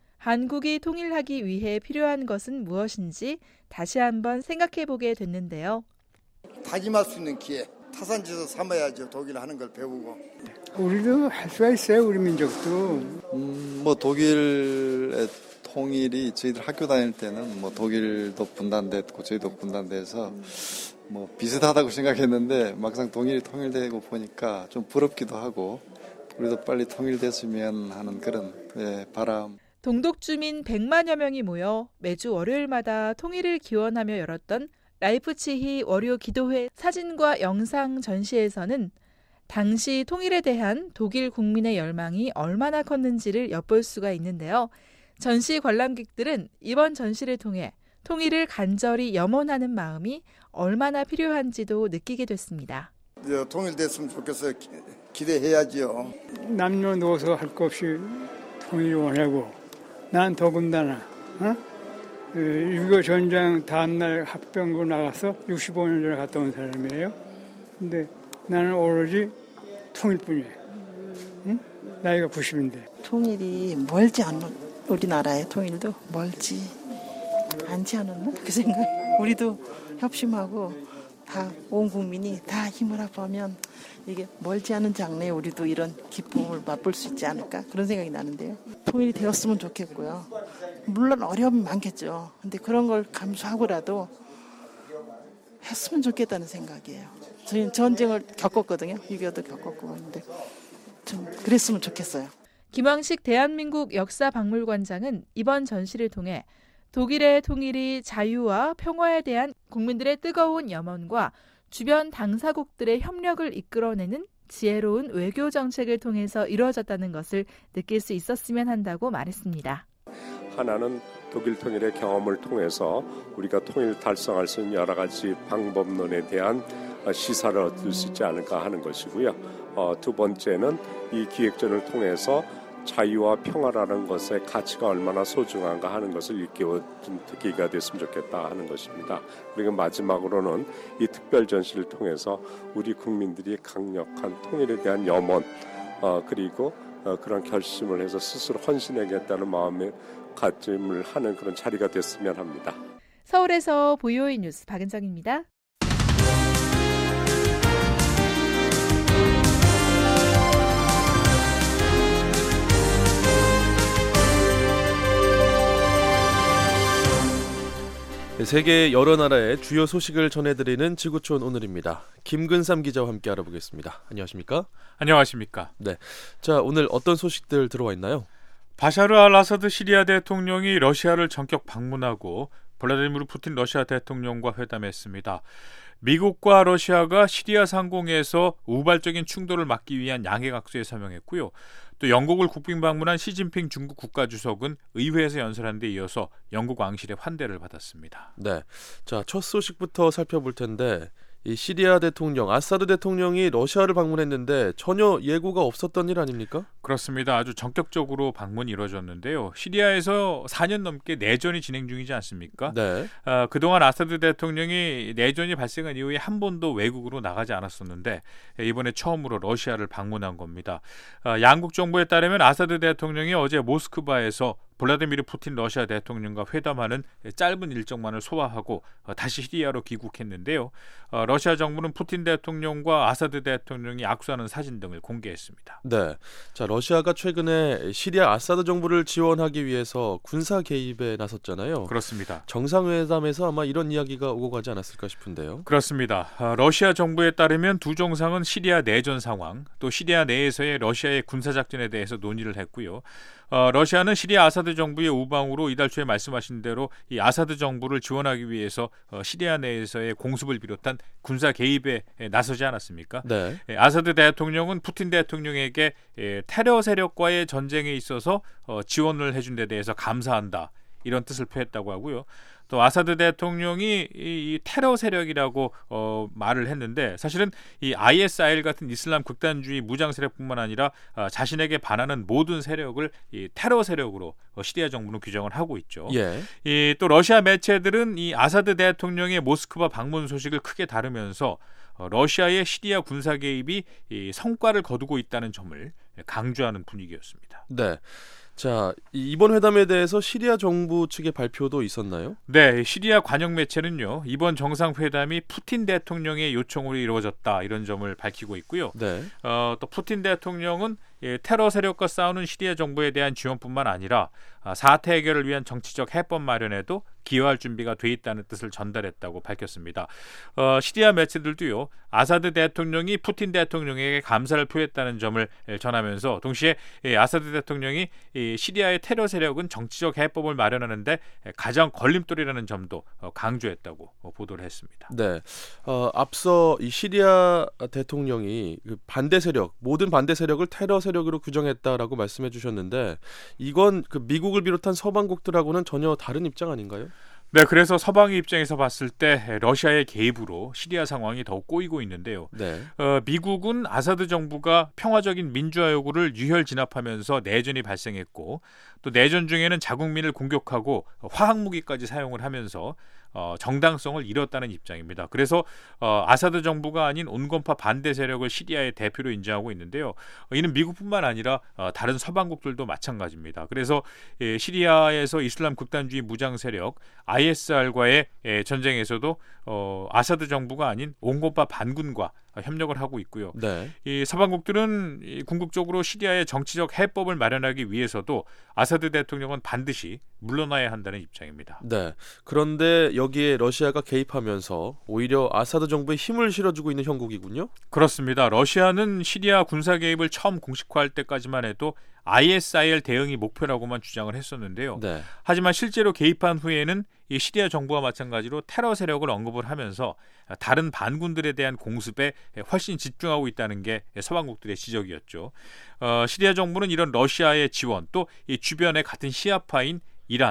O: 한국이 통일하기 위해 필요한 것은 무엇인지 다시 한번 생각해보게 됐는데요.
S: 다짐할 수 있는 기회. 타산지서 삼아야죠. 독일 하는 걸 배우고.
T: 우리도 할 수가 있어요. 우리 민족도.
U: 음, 뭐 독일의 통일이 저희들 학교 다닐 때는 뭐 독일도 분단됐고 저희도 분단돼서 뭐 비슷하다고 생각했는데 막상 독일이 통일되고 보니까 좀 부럽기도 하고 우리도 빨리 통일됐으면 하는 그런 예, 바람.
O: 동독 주민 백만여 명이 모여 매주 월요일마다 통일을 기원하며 열었던 라이프치히 월요 기도회 사진과 영상 전시에서는 당시 통일에 대한 독일 국민의 열망이 얼마나 컸는지를 엿볼 수가 있는데요. 전시 관람객들은 이번 전시를 통해 통일을 간절히 염원하는 마음이 얼마나 필요한지도 느끼게 됐습니다.
S: 통일됐으면 좋겠어요. 기, 기대해야죠.
T: 남녀노소 할 것 없이 통일을 원하고 난 더군다나 어? 육이오 전쟁 다음날 합병구 나가서 육십오 년 전에 갔다 온 사람이에요. 근데 나는 오로지 통일뿐이에요. 응? 나이가 구십인데.
V: 통일이 멀지 않는 우리나라의 통일도 멀지 않지 않았나? 그 생각. 우리도 협심하고 다 온 국민이 다 힘을 합하면 이게 멀지 않은 장래에 우리도 이런 기쁨을 맛볼 수 있지 않을까? 그런 생각이 나는데요. 통일이 되었으면 좋겠고요. 물론 어려움이 많겠죠. 근데 그런 걸 감수하고라도 했으면 좋겠다는 생각이에요. 저희는 전쟁을 겪었거든요. 육이오도 겪었고 근데 좀 그랬으면 좋겠어요.
O: 김왕식 대한민국 역사박물관장은 이번 전시를 통해 독일의 통일이 자유와 평화에 대한 국민들의 뜨거운 염원과 주변 당사국들의 협력을 이끌어내는 지혜로운 외교 정책을 통해서 이루어졌다는 것을 느낄 수 있었으면 한다고 말했습니다.
P: 하나는 독일 통일의 경험을 통해서 우리가 통일 달성할 수 있는 여러 가지 방법론에 대한 시사를 얻을 수 있지 않을까 하는 것이고요. 어, 두 번째는 이 기획전을 통해서 자유와 평화라는 것의 가치가 얼마나 소중한가 하는 것을 일깨워 준 계기가 됐으면 좋겠다 하는 것입니다. 그리고 마지막으로는 이 특별 전시를 통해서 우리 국민들이 강력한 통일에 대한 염원 어, 그리고 어, 그런 결심을 해서 스스로 헌신하겠다는 마음의 가짐을 하는 그런 자리가 됐으면 합니다.
O: 서울에서 브이오에이 뉴스 박은정입니다.
C: 세계 여러 나라의 주요 소식을 전해드리는 지구촌 오늘입니다. 김근삼 기자와 함께 알아보겠습니다. 안녕하십니까?
A: 안녕하십니까?
C: 네. 자, 오늘 어떤 소식들 들어와 있나요?
A: 바샤르 알 아사드 시리아 대통령이 러시아를 전격 방문하고 블라디미르 푸틴 러시아 대통령과 회담했습니다. 미국과 러시아가 시리아 상공에서 우발적인 충돌을 막기 위한 양해각서에 서명했고요. 또 영국을 국빈 방문한 시진핑 중국 국가주석은 의회에서 연설한 데 이어서 영국 왕실의 환대를 받았습니다.
C: 네, 자, 첫 소식부터 살펴볼 텐데 이 시리아 대통령 아사드 대통령이 러시아를 방문했는데 전혀 예고가 없었던 일 아닙니까?
A: 그렇습니다. 아주 전격적으로 방문이 이루어졌는데요. 시리아에서 사 년 넘게 내전이 진행 중이지 않습니까?
C: 네.
A: 어, 그동안 아사드 대통령이 내전이 발생한 이후에 한 번도 외국으로 나가지 않았었는데 이번에 처음으로 러시아를 방문한 겁니다. 어, 양국 정부에 따르면 아사드 대통령이 어제 모스크바에서 블라디미르 푸틴 러시아 대통령과 회담하는 짧은 일정만을 소화하고 다시 시리아로 귀국했는데요. 러시아 정부는 푸틴 대통령과 아사드 대통령이 악수하는 사진 등을 공개했습니다.
C: 네, 자, 러시아가 최근에 시리아 아사드 정부를 지원하기 위해서 군사 개입에 나섰잖아요.
A: 그렇습니다.
C: 정상회담에서 아마 이런 이야기가 오고 가지 않았을까 싶은데요.
A: 그렇습니다. 러시아 정부에 따르면 두 정상은 시리아 내전 상황, 또 시리아 내에서의 러시아의 군사작전에 대해서 논의를 했고요. 어, 러시아는 시리아 아사드 정부의 우방으로 이달 초에 말씀하신 대로 이 아사드 정부를 지원하기 위해서 어, 시리아 내에서의 공습을 비롯한 군사 개입에 에, 나서지 않았습니까?
C: 네.
A: 에, 아사드 대통령은 푸틴 대통령에게 에, 테러 세력과의 전쟁에 있어서 어, 지원을 해준 데 대해서 감사한다, 이런 뜻을 표했다고 하고요. 또 아사드 대통령이 이, 이 테러 세력이라고 어, 말을 했는데 사실은 이 아이에스아이엘 같은 이슬람 극단주의 무장 세력뿐만 아니라 어, 자신에게 반하는 모든 세력을 이 테러 세력으로 어, 시리아 정부는 규정을 하고 있죠.
C: 예.
A: 이, 또 러시아 매체들은 이 아사드 대통령의 모스크바 방문 소식을 크게 다루면서 어, 러시아의 시리아 군사 개입이 이 성과를 거두고 있다는 점을 강조하는 분위기였습니다.
C: 네. 자, 이번 회담에 대해서 시리아 정부 측의 발표도 있었나요?
A: 네, 시리아 관영 매체는요, 이번 정상회담이 푸틴 대통령의 요청으로 이루어졌다, 이런 점을 밝히고 있고요.
C: 네.
A: 어, 또 푸틴 대통령은 예, 테러 세력과 싸우는 시리아 정부에 대한 지원뿐만 아니라 아, 사태 해결을 위한 정치적 해법 마련에도 기여할 준비가 돼 있다는 뜻을 전달했다고 밝혔습니다. 어, 시리아 매체들도요, 아사드 대통령이 푸틴 대통령에게 감사를 표했다는 점을 예, 전하면서 동시에 예, 아사드 대통령이 이 시리아의 테러 세력은 정치적 해법을 마련하는데 예, 가장 걸림돌이라는 점도 어, 강조했다고 어, 보도를 했습니다.
C: 네, 어, 앞서 이 시리아 대통령이 그 반대 세력, 모든 반대 세력을 테러 세력으로 규정했다라고 말씀해 주셨는데 이건 그 미국을 비롯한 서방국들하고는 전혀 다른 입장 아닌가요?
A: 네, 그래서 서방의 입장에서 봤을 때 러시아의 개입으로 시리아 상황이 더욱 꼬이고 있는데요.
C: 네.
A: 어, 미국은 아사드 정부가 평화적인 민주화 요구를 유혈 진압하면서 내전이 발생했고 또 내전 중에는 자국민을 공격하고 화학무기까지 사용을 하면서 어, 정당성을 잃었다는 입장입니다. 그래서 어, 아사드 정부가 아닌 온건파 반대 세력을 시리아의 대표로 인정하고 있는데요. 어, 이는 미국뿐만 아니라 어, 다른 서방국들도 마찬가지입니다. 그래서 예, 시리아에서 이슬람 극단주의 무장 세력 아이에스알과의 예, 전쟁에서도 어, 아사드 정부가 아닌 온건파 반군과 협력을 하고 있고요.
C: 네.
A: 이 서방국들은 이 궁극적으로 시리아의 정치적 해법을 마련하기 위해서도 아사드 대통령은 반드시 물러나야 한다는 입장입니다.
C: 네. 그런데 여기에 러시아가 개입하면서 오히려 아사드 정부에 힘을 실어주고 있는 형국이군요.
A: 그렇습니다. 러시아는 시리아 군사 개입을 처음 공식화할 때까지만 해도 아이에스아이엘 대응이 목표라고만 주장을 했었는데요.
C: 네.
A: 하지만 실제로 개입한 후에는 이 시리아 정부와 마찬가지로 테러 세력을 언급을 하면서 다른 반군들에 대한 공습에 훨씬 집중하고 있다는 게 서방국들의 지적이었죠. 어, 시리아 정부는 이런 러시아의 지원, 또 이 주변의 같은 시아파인 이란,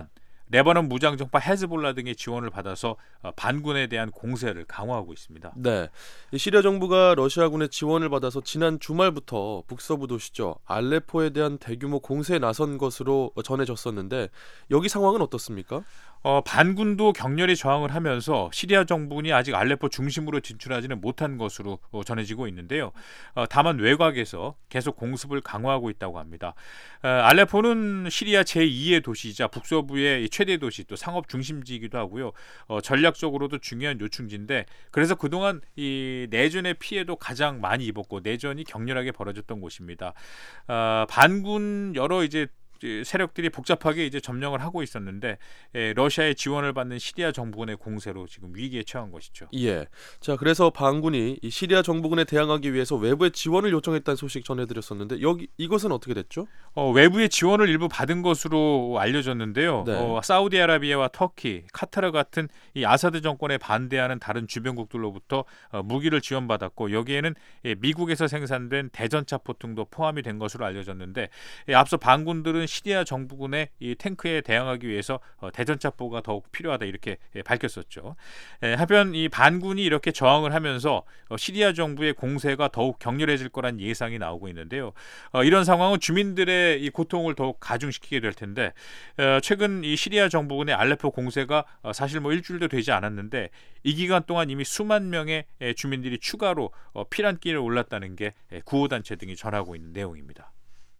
A: 레바논 무장정파 헤즈볼라 등의 지원을 받아서 어, 반군에 대한 공세를 강화하고 있습니다.
C: 네, 이 시리아 정부가 러시아군의 지원을 받아서 지난 주말부터 북서부 도시죠 알레포에 대한 대규모 공세에 나선 것으로 전해졌었는데 여기 상황은 어떻습니까?
A: 어, 반군도 격렬히 저항을 하면서 시리아 정부군이 아직 알레포 중심으로 진출하지는 못한 것으로 어, 전해지고 있는데요. 어, 다만 외곽에서 계속 공습을 강화하고 있다고 합니다. 어, 알레포는 시리아 제이의 도시이자 북서부의 최대 도시 또 상업 중심지이기도 하고요. 어, 전략적으로도 중요한 요충지인데 그래서 그동안 이 내전의 피해도 가장 많이 입었고 내전이 격렬하게 벌어졌던 곳입니다. 어, 반군 여러 이제 세력들이 복잡하게 이제 점령을 하고 있었는데 에, 러시아의 지원을 받는 시리아 정부군의 공세로 지금 위기에 처한 것이죠.
C: 예. 자, 그래서 반군이 이 시리아 정부군에 대항하기 위해서 외부의 지원을 요청했다는 소식 전해드렸었는데 여기 이것은 어떻게 됐죠?
A: 어, 외부의 지원을 일부 받은 것으로 알려졌는데요.
C: 네.
A: 어, 사우디아라비아와 터키, 카타르 같은 이 아사드 정권에 반대하는 다른 주변국들로부터 어, 무기를 지원받았고 여기에는 예, 미국에서 생산된 대전차 포통도 포함이 된 것으로 알려졌는데 예, 앞서 반군들은 시리아 정부군의 이 탱크에 대항하기 위해서 어, 대전차포가 더욱 필요하다 이렇게 예, 밝혔었죠. 예, 한편 이 반군이 이렇게 저항을 하면서 어, 시리아 정부의 공세가 더욱 격렬해질 거란 예상이 나오고 있는데요. 어, 이런 상황은 주민들의 이 고통을 더욱 가중시키게 될 텐데 어, 최근 이 시리아 정부군의 알레포 공세가 어, 사실 뭐 일주일도 되지 않았는데 이 기간 동안 이미 수만 명의 예, 주민들이 추가로 어, 피난길에 올랐다는 게 예, 구호단체 등이 전하고 있는 내용입니다.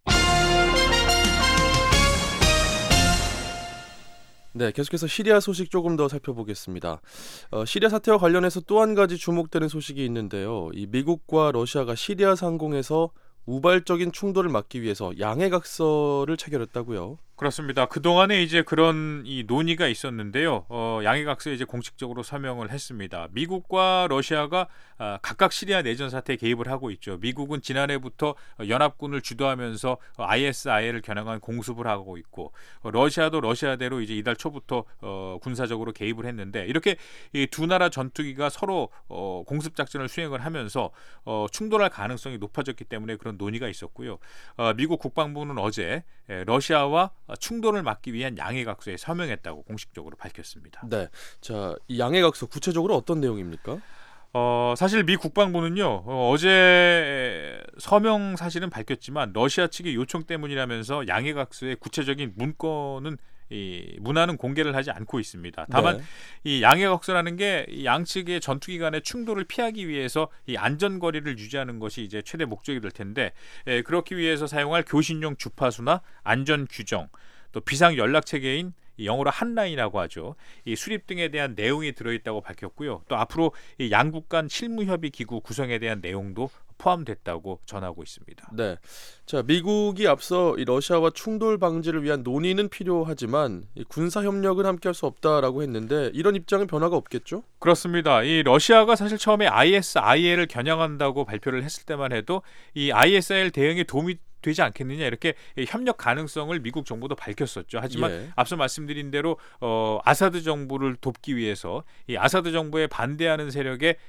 C: 네, 계속해서 시리아 소식 조금 더 살펴보겠습니다. 어, 시리아 사태와 관련해서 또 한 가지 주목되는 소식이 있는데요. 이 미국과 러시아가 시리아 상공에서 우발적인 충돌을 막기 위해서 양해각서를 체결했다고요.
A: 그렇습니다. 그동안에 이제 그런 이 논의가 있었는데요. 어, 양해각서에 이제 공식적으로 서명을 했습니다. 미국과 러시아가 아, 각각 시리아 내전 사태에 개입을 하고 있죠. 미국은 지난해부터 연합군을 주도하면서 아이에스아이엘을 겨냥한 공습을 하고 있고 어, 러시아도 러시아대로 이제 이달 초부터 어, 군사적으로 개입을 했는데 이렇게 이 두 나라 전투기가 서로 어, 공습 작전을 수행을 하면서 어, 충돌할 가능성이 높아졌기 때문에 그런 논의가 있었고요. 어, 미국 국방부는 어제 에, 러시아와 충돌을 막기 위한 양해각서에 서명했다고 공식적으로 밝혔습니다.
C: 네, 자, 이 양해각서 구체적으로 어떤 내용입니까?
A: 어, 사실 미 국방부는요 어, 어제 서명 사실은 밝혔지만 러시아 측의 요청 때문이라면서 양해각서의 구체적인 문건은 이 문안은 공개를 하지 않고 있습니다. 다만
C: 네.
A: 이 양해각서라는 게 양측의 전투기 간의 충돌을 피하기 위해서 이 안전거리를 유지하는 것이 이제 최대 목적이 될 텐데 에, 그렇기 위해서 사용할 교신용 주파수나 안전 규정 또 비상 연락 체계인 영어로 한라인이라고 하죠. 이 수립 등에 대한 내용이 들어있다고 밝혔고요. 또 앞으로 이 양국 간 실무협의 기구 구성에 대한 내용도 포함됐다고 전하고 있습니다.
C: 네, 자, 미국이 앞서 이 러시아와 충돌 방지를 위한 논의는 필요하지만 이 군사 협력은 함께할 수 없다라고 했는데 이런 입장은 변화가 없겠죠?
A: 그렇습니다. 이 러시아가 사실 처음에 아이에스아이엘을 겨냥한다고 발표를 했을 때만 해도 이 아이에스아이엘 대응에 도움이 되지 않겠느냐 이렇게 협력 가능성을 미국 정부도 밝혔었죠. 하지만
C: 예.
A: 앞서 말씀드린 대로 어, 아사드 정부를 돕기 위해서 이 아사드 정부에 반대하는 세력에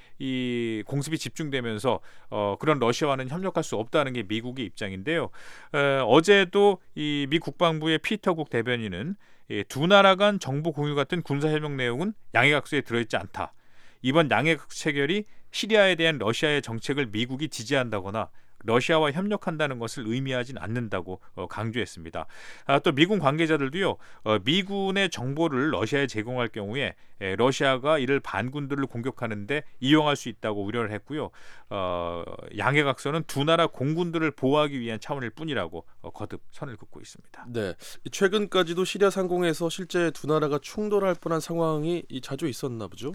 A: 이 공습이 집중되면서 어, 그런 러시아와는 협력할 수 없다는 게 미국의 입장인데요. 어, 어제도 이 미 국방부의 피터국 대변인은 이 두 나라 간 정보 공유 같은 군사 협력 내용은 양해각서에 들어있지 않다. 이번 양해각서 체결이 시리아에 대한 러시아의 정책을 미국이 지지한다거나 러시아와 협력한다는 것을 의미하진 않는다고 어, 강조했습니다. 아, 또 미군 관계자들도요. 어, 미군의 정보를 러시아에 제공할 경우에 에, 러시아가 이를 반군들을 공격하는데 이용할 수 있다고 우려를 했고요. 어, 양해각서는 두 나라 공군들을 보호하기 위한 차원일 뿐이라고 어, 거듭 선을 긋고 있습니다.
C: 네, 최근까지도 시리아 상공에서 실제 두 나라가 충돌할 뻔한 상황이 자주 있었나 보죠?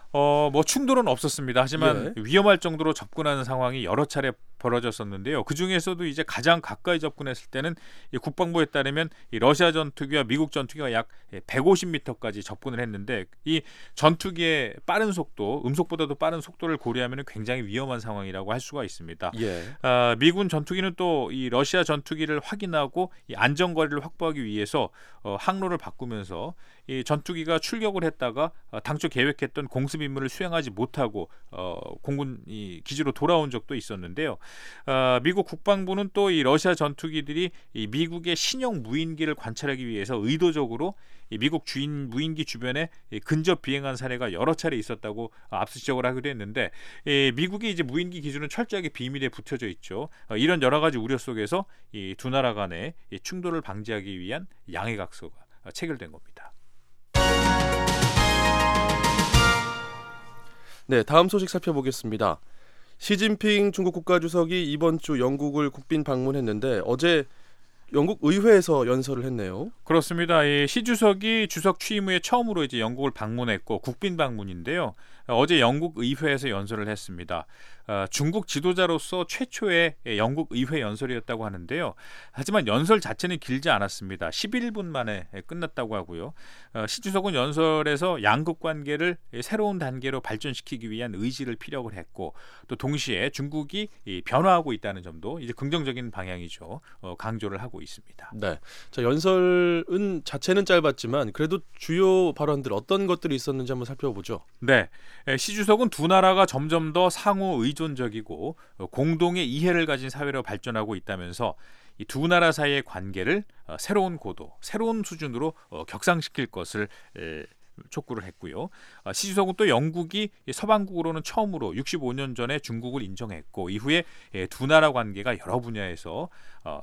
A: 어, 뭐 충돌은 없었습니다. 하지만
C: 예.
A: 위험할 정도로 접근하는 상황이 여러 차례 벌어졌었는데요. 그 중에서도 이제 가장 가까이 접근했을 때는 이 국방부에 따르면 이 러시아 전투기와 미국 전투기가 약 백오십 미터까지 접근을 했는데 이 전투기의 빠른 속도, 음속보다도 빠른 속도를 고려하면 굉장히 위험한 상황이라고 할 수가 있습니다.
C: 예.
A: 아, 미군 전투기는 또 이 러시아 전투기를 확인하고 이 안전거리를 확보하기 위해서 어, 항로를 바꾸면서 이 전투기가 출격을 했다가 어, 당초 계획했던 공습 임무를 수행하지 못하고 어, 공군 이 기지로 돌아온 적도 있었는데요. 어, 미국 국방부는 또 이 러시아 전투기들이 이 미국의 신형 무인기를 관찰하기 위해서 의도적으로 이 미국 주인 무인기 주변에 이 근접 비행한 사례가 여러 차례 있었다고 앞서 지적을 하기도 했는데, 이 미국이 이제 무인기 기준은 철저하게 비밀에 붙여져 있죠. 어, 이런 여러 가지 우려 속에서 이 두 나라 간의 이 충돌을 방지하기 위한 양해각서가 체결된 겁니다.
C: 네, 다음 소식 살펴보겠습니다. 시진핑 중국 국가주석이 이번 주 영국을 국빈 방문했는데 어제 영국 의회에서 연설을 했네요.
A: 그렇습니다. 이 시 주석이 주석 취임 후에 처음으로 이제 영국을 방문했고 국빈 방문인데요. 어제 영국 의회에서 연설을 했습니다. 어, 중국 지도자로서 최초의 영국 의회 연설이었다고 하는데요. 하지만 연설 자체는 길지 않았습니다. 십일 분 만에 끝났다고 하고요. 어, 시 주석은 연설에서 양국 관계를 새로운 단계로 발전시키기 위한 의지를 피력을 했고, 또 동시에 중국이 이 변화하고 있다는 점도 이제 긍정적인 방향이죠. 어, 강조를 하고 있습니다.
C: 네, 자 연설은 자체는 짧았지만 그래도 주요 발언들 어떤 것들이 있었는지 한번 살펴보죠.
A: 네, 시 주석은 두 나라가 점점 더 상호 의존적이고 공동의 이해를 가진 사회로 발전하고 있다면서 이 두 나라 사이의 관계를 새로운 고도, 새로운 수준으로 격상시킬 것을 촉구를 했고요. 시 주석은 또 영국이 서방국으로는 처음으로 육십오 년 전에 중국을 인정했고, 이후에 두 나라 관계가 여러 분야에서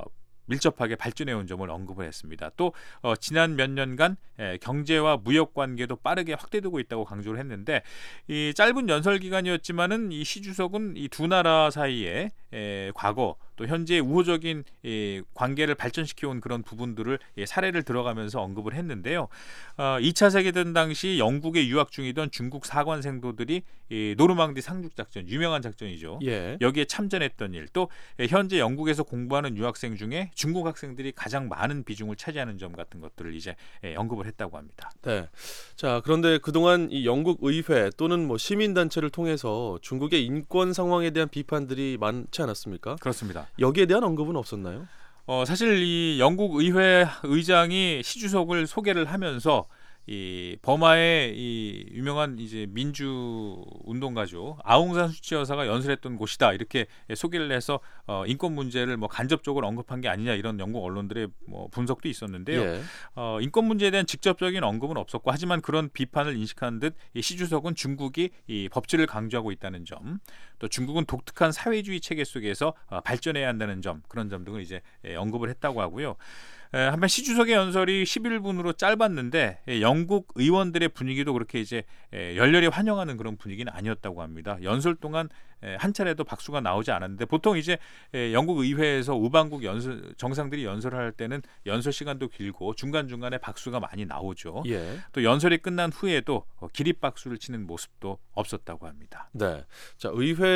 A: 밀접하게 발전해온 점을 언급을 했습니다. 또 어, 지난 몇 년간 에, 경제와 무역 관계도 빠르게 확대되고 있다고 강조를 했는데, 이 짧은 연설 기간이었지만은 이 시 주석은 이 두 나라 사이에 에, 과거 또 현재의 우호적인 이 관계를 발전시켜온 그런 부분들을 예, 사례를 들어가면서 언급을 했는데요. 어, 이 차 세계대전 당시 영국에 유학 중이던 중국 사관 생도들이 이 노르망디 상륙 작전, 유명한 작전이죠.
C: 예.
A: 여기에 참전했던 일, 또 예, 현재 영국에서 공부하는 유학생 중에 중국 학생들이 가장 많은 비중을 차지하는 점 같은 것들을 이제 예, 언급을 했다고 합니다.
C: 네. 자, 그런데 그동안 이 영국 의회 또는 뭐 시민 단체를 통해서 중국의 인권 상황에 대한 비판들이 많지 않았습니까?
A: 그렇습니다.
C: 여기에 대한 언급은 없었나요?
A: 어, 사실 이 영국 의회 의장이 시 주석을 소개를 하면서 이 버마의 이 유명한 이제 민주 운동가죠, 아웅산 수치 여사가 연설했던 곳이다, 이렇게 소개를 해서 어, 인권 문제를 뭐 간접적으로 언급한 게 아니냐, 이런 영국 언론들의 뭐 분석도 있었는데요.
C: 예.
A: 어, 인권 문제에 대한 직접적인 언급은 없었고, 하지만 그런 비판을 인식한 듯 시 주석은 중국이 이 법治을 강조하고 있다는 점, 또 중국은 독특한 사회주의 체계 속에서 어, 발전해야 한다는 점, 그런 점 등을 이제 예, 언급을 했다고 하고요. 에, 한편 시 주석의 연설이 십일 분으로 짧았는데 에, 영국 의원들의 분위기도 그렇게 이제 에, 열렬히 환영하는 그런 분위기는 아니었다고 합니다. 연설 동안 에, 한 차례도 박수가 나오지 않았는데, 보통 이제 에, 영국 의회에서 우방국 연설, 정상들이 연설을 할 때는 연설 시간도 길고 중간중간에 박수가 많이 나오죠.
C: 예.
A: 또 연설이 끝난 후에도 어, 기립박수를 치는 모습도 없었다고 합니다.
C: 네. 자,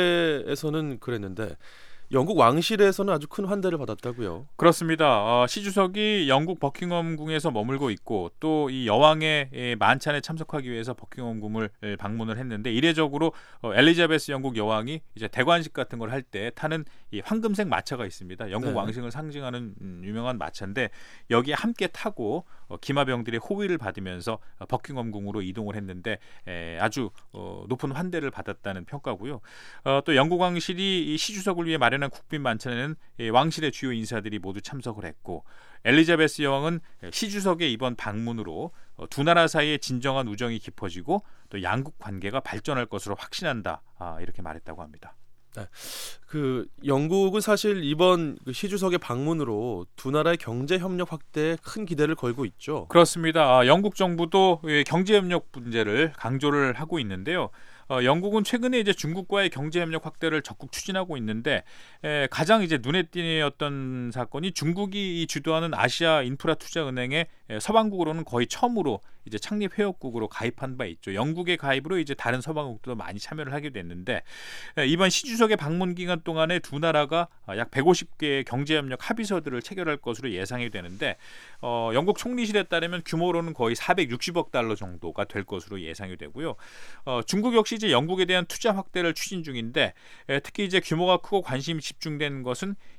C: 의회에서는 그랬는데 영국 왕실에서는 아주 큰 환대를 받았다고요.
A: 그렇습니다. 어, 시 주석이 영국 버킹엄궁에서 머물고 있고, 또 이 여왕의 예, 만찬에 참석하기 위해서 버킹엄궁을 예, 방문을 했는데, 이례적으로 어, 엘리자베스 영국 여왕이 이제 대관식 같은 걸 할 때 타는 이 황금색 마차가 있습니다. 영국
C: 네.
A: 왕실을 상징하는 음, 유명한 마차인데, 여기에 함께 타고 어, 기마병들의 호위를 받으면서 어, 버킹엄궁으로 이동을 했는데 에, 아주 어, 높은 환대를 받았다는 평가고요. 어, 또 영국 왕실이 이 시 주석을 위해 마련한 국빈 만찬에는 예, 왕실의 주요 인사들이 모두 참석을 했고, 엘리자베스 여왕은 시 주석의 이번 방문으로 어, 두 나라 사이의 진정한 우정이 깊어지고 또 양국 관계가 발전할 것으로 확신한다, 아, 이렇게 말했다고 합니다.
C: 네. 그 영국은 사실 이번 그 시 주석의 방문으로 두 나라의 경제 협력 확대에 큰 기대를 걸고 있죠.
A: 그렇습니다. 아, 영국 정부도 예, 경제 협력 문제를 강조를 하고 있는데요. 어, 영국은 최근에 이제 중국과의 경제 협력 확대를 적극 추진하고 있는데, 에, 가장 이제 눈에 띄었던 사건이 중국이 주도하는 아시아 인프라 투자 은행에 에, 서방국으로는 거의 처음으로 이제 창립 회원국으로 가입한 바 있죠. 영국의 가입으로 이제 다른 서방국도 많이 참여를 하게 됐는데, 에, 이번 시 주석의 방문 기간 동안에 두 나라가 약 백오십 개의 경제 협력 합의서들을 체결할 것으로 예상이 되는데, 어, 영국 총리실에 따르면 규모로는 거의 사백육십억 달러 정도가 될 것으로 예상이 되고요. 어, 중국 역시 이제 영국에 대한 투자 확대를 추진 중인데, 에, 특히 이제 규모가 크고 관심이 집중된 것은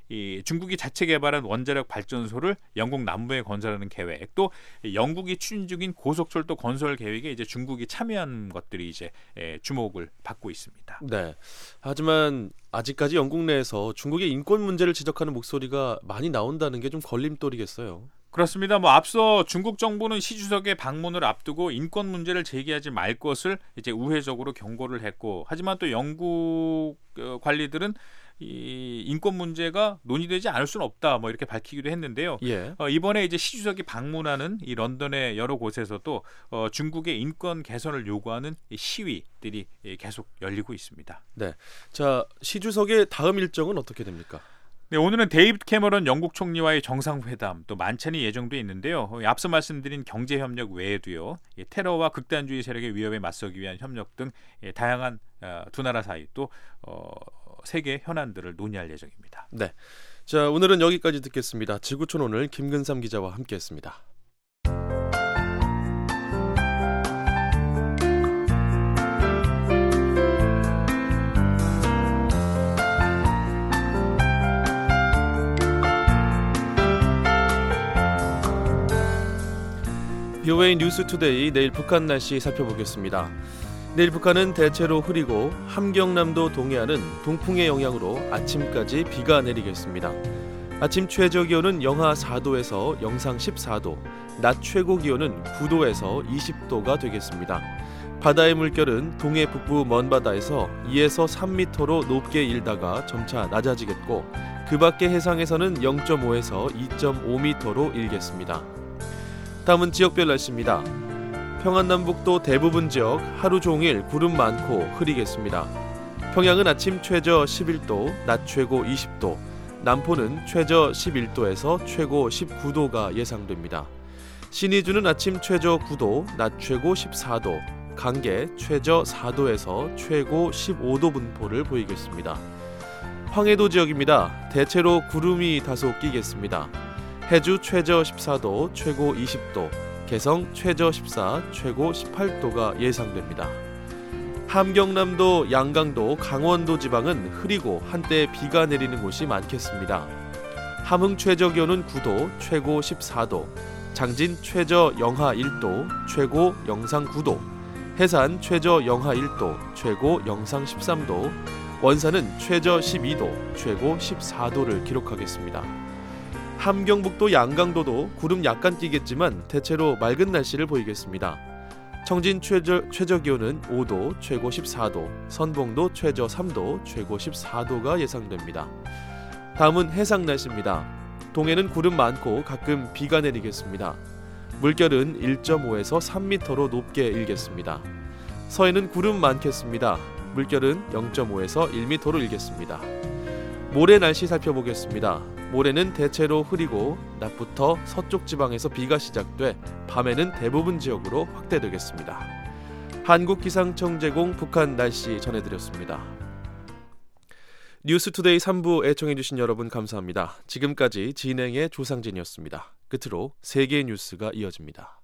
A: 이 중국이 자체 개발한 원자력 발전소를 영국 남부에 건설하는 계획, 또 영국이 추진 중인 고속철도 건설 계획에 이제 중국이 참여한 것들이 이제 주목을 받고 있습니다.
C: 네. 하지만 아직까지 영국 내에서 중국의 인권 문제를 지적하는 목소리가 많이 나온다는 게 좀 걸림돌이겠어요.
A: 그렇습니다. 뭐 앞서 중국 정부는 시 주석의 방문을 앞두고 인권 문제를 제기하지 말 것을 이제 우회적으로 경고를 했고, 하지만 또 영국 관리들은 이 인권 문제가 논의되지 않을 수는 없다, 뭐 이렇게 밝히기도 했는데요.
C: 예.
A: 어, 이번에 이제 시 주석이 방문하는 이 런던의 여러 곳에서도 어, 중국의 인권 개선을 요구하는 이 시위들이 계속 열리고 있습니다.
C: 네. 자, 시 주석의 다음 일정은 어떻게 됩니까?
A: 네, 오늘은 데이비드 캐머런 영국 총리와의 정상회담, 또 만찬이 예정돼 있는데요. 앞서 말씀드린 경제협력 외에도요, 테러와 극단주의 세력의 위협에 맞서기 위한 협력 등 다양한 두 나라 사이 또 어, 세계 현안들을 논의할 예정입니다.
C: 네, 자 오늘은 여기까지 듣겠습니다. 지구촌 오늘 김근삼 기자와 함께했습니다. 비오에이 뉴스투데이 내일 북한 날씨 살펴보겠습니다. 내일 북한은 대체로 흐리고 함경남도 동해안은 동풍의 영향으로 아침까지 비가 내리겠습니다. 아침 최저 기온은 영하 사 도에서 영상 십사 도, 낮 최고 기온은 구 도에서 이십 도가 되겠습니다. 바다의 물결은 동해 북부 먼바다에서 이에서 삼 미터로 높게 일다가 점차 낮아지겠고, 그 밖의 해상에서는 영 점 오에서 이 점 오 미터로 일겠습니다. 다음은 지역별 날씨입니다. 평안남북도 대부분 지역 하루 종일 구름 많고 흐리겠습니다. 평양은 아침 최저 십일 도, 낮 최고 이십 도, 남포는 최저 십일 도에서 최고 십구 도가 예상됩니다. 신의주는 아침 최저 구 도, 낮 최고 십사 도, 강계 최저 사 도에서 최고 십오 도 분포를 보이겠습니다. 황해도 지역입니다. 대체로 구름이 다소 끼겠습니다. 해주 최저 십사 도, 최고 이십 도, 개성 최저 십사, 최고 십팔 도가 예상됩니다. 함경남도, 양강도, 강원도 지방은 흐리고 한때 비가 내리는 곳이 많겠습니다. 함흥 최저 기온은 구 도, 최고 십사 도, 장진 최저 영하 일 도, 최고 영상 구 도, 해산 최저 영하 일 도, 최고 영상 십삼 도, 원산은 최저 십이 도, 최고 십사 도를 기록하겠습니다. 함경북도 양강도도 구름 약간 끼겠지만 대체로 맑은 날씨를 보이겠습니다. 청진 최저, 최저 기온은 오 도, 최고 십사 도, 선봉도 최저 삼 도, 최고 십사 도가 예상됩니다. 다음은 해상 날씨입니다. 동해는 구름 많고 가끔 비가 내리겠습니다. 물결은 일 점 오에서 삼 미터로 높게 일겠습니다. 서해는 구름 많겠습니다. 물결은 영 점 오에서 일 미터로 일겠습니다. 모레 날씨 살펴보겠습니다. 모레는 대체로 흐리고 낮부터 서쪽 지방에서 비가 시작돼 밤에는 대부분 지역으로 확대되겠습니다. 한국기상청 제공 북한 날씨 전해드렸습니다. 뉴스투데이 삼 부 애청해주신 여러분 감사합니다. 지금까지 진행의 조상진이었습니다. 끝으로 세계 뉴스가 이어집니다.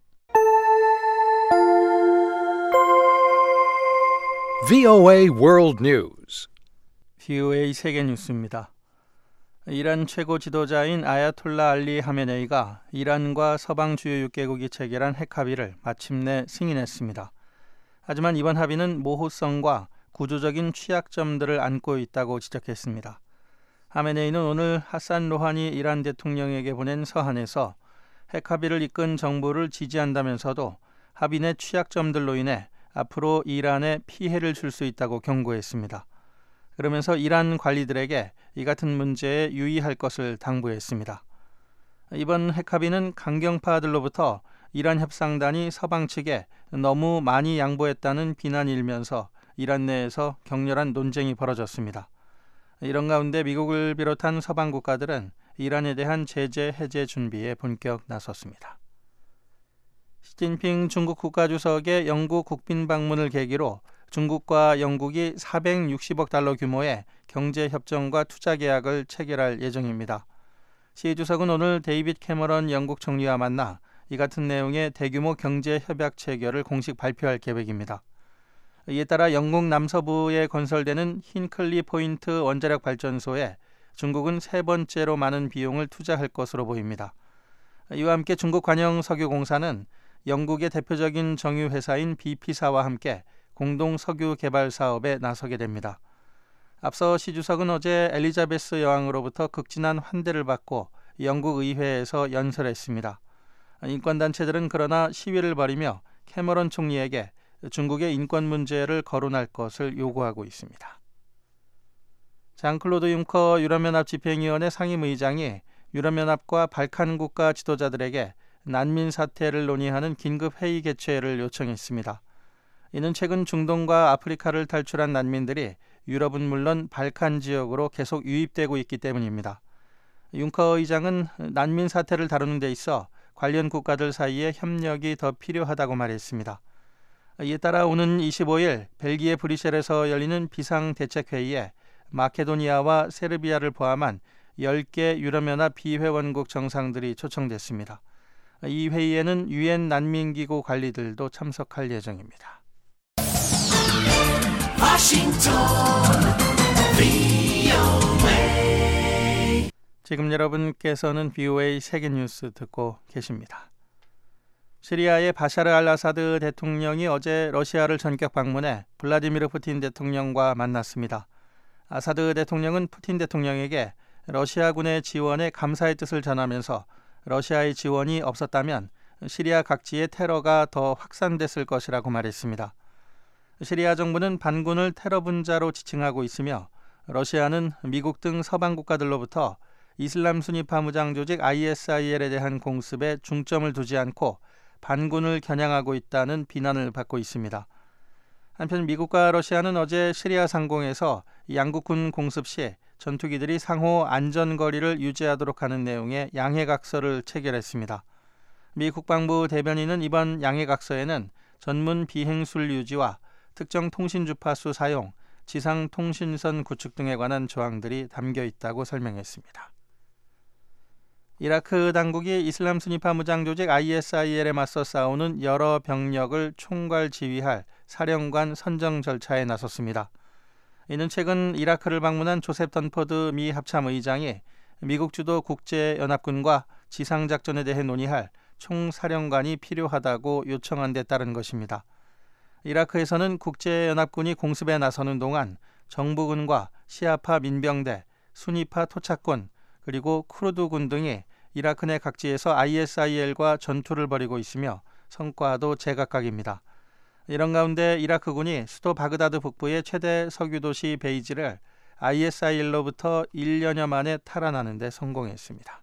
B: 브이오에이 World News. 브이오에이 세계 뉴스입니다. 이란 최고 지도자인 아야톨라 알리 하메네이가 이란과 서방 주요 육 개국이 체결한 핵 합의를 마침내 승인했습니다. 하지만 이번 합의는 모호성과 구조적인 취약점들을 안고 있다고 지적했습니다. 하메네이는 오늘 하산 로하니 이란 대통령에게 보낸 서한에서 핵 합의를 이끈 정부를 지지한다면서도 합의 내 취약점들로 인해 앞으로 이란에 피해를 줄 수 있다고 경고했습니다. 그러면서 이란 관리들에게 이 같은 문제에 유의할 것을 당부했습니다. 이번 핵 합의는 강경파들로부터 이란 협상단이 서방 측에 너무 많이 양보했다는 비난이 일면서 이란 내에서 격렬한 논쟁이 벌어졌습니다. 이런 가운데 미국을 비롯한 서방 국가들은 이란에 대한 제재 해제 준비에 본격 나섰습니다. 시진핑 중국 국가주석의 영국 국빈 방문을 계기로 중국과 영국이 사백육십억 달러 규모의 경제협정과 투자계약을 체결할 예정입니다. 시 주석은 오늘 데이비드 캐머런 영국 총리와 만나 이 같은 내용의 대규모 경제협약 체결을 공식 발표할 계획입니다. 이에 따라 영국 남서부에 건설되는 힌클리 포인트 원자력 발전소에 중국은 세 번째로 많은 비용을 투자할 것으로 보입니다. 이와 함께 중국 관영석유공사는 영국의 대표적인 정유회사인 비피사와 함께 공동 석유 개발 사업에 나서게 됩니다. 앞서 시 주석은 어제 엘리자베스 여왕으로부터 극진한 환대를 받고 영국 의회에서 연설했습니다. 인권단체들은 그러나 시위를 벌이며 캐머런 총리에게 중국의 인권 문제를 거론할 것을 요구하고 있습니다. 장클로드 융커 유럽연합 집행위원회 상임의장이 유럽연합과 발칸 국가 지도자들에게 난민 사태를 논의하는 긴급 회의 개최를 요청했습니다. 이는 최근 중동과 아프리카를 탈출한 난민들이 유럽은 물론 발칸 지역으로 계속 유입되고 있기 때문입니다. 융커 의장은 난민 사태를 다루는 데 있어 관련 국가들 사이에 협력이 더 필요하다고 말했습니다. 이에 따라 오는 이십오일 벨기에 브뤼셀에서 열리는 비상대책회의에 마케도니아와 세르비아를 포함한 열 개 유럽연합 비회원국 정상들이 초청됐습니다. 이 회의에는 유엔 난민기구 관리들도 참석할 예정입니다. 워싱턴 브이오에이 지금 여러분께서는 브이오에이 세계뉴스 듣고 계십니다. 시리아의 바샤르 알 아사드 대통령이 어제 러시아를 전격 방문해 블라디미르 푸틴 대통령과 만났습니다. 아사드 대통령은 푸틴 대통령에게 러시아군의 지원에 감사의 뜻을 전하면서 러시아의 지원이 없었다면 시리아 각지의 테러가 더 확산됐을 것이라고 말했습니다. 시리아 정부는 반군을 테러 분자로 지칭하고 있으며 러시아는 미국 등 서방 국가들로부터 이슬람 순위파 무장 조직 아이에스아이엘에 대한 공습에 중점을 두지 않고 반군을 겨냥하고 있다는 비난을 받고 있습니다. 한편 미국과 러시아는 어제 시리아 상공에서 양국군 공습 시 전투기들이 상호 안전거리를 유지하도록 하는 내용의 양해각서를 체결했습니다. 미 국방부 대변인은 이번 양해각서에는 전문 비행술 유지와 특정 통신 주파수 사용, 지상 통신선 구축 등에 관한 조항들이 담겨 있다고 설명했습니다. 이라크 당국이 이슬람 순위파 무장 조직 아이에스아이엘에 맞서 싸우는 여러 병력을 총괄 지휘할 사령관 선정 절차에 나섰습니다. 이는 최근 이라크를 방문한 조셉 던퍼드 미 합참의장이 미국 주도 국제연합군과 지상작전에 대해 논의할 총사령관이 필요하다고 요청한 데 따른 것입니다. 이라크에서는 국제연합군이 공습에 나서는 동안 정부군과 시아파 민병대, 순위파 토착군, 그리고 쿠르드군 등이 이라크 내 각지에서 아이에스아이엘과 전투를 벌이고 있으며 성과도 제각각입니다. 이런 가운데 이라크군이 수도 바그다드 북부의 최대 석유도시 베이지를 아이에스아이엘로부터 일 년여 만에 탈환하는 데 성공했습니다.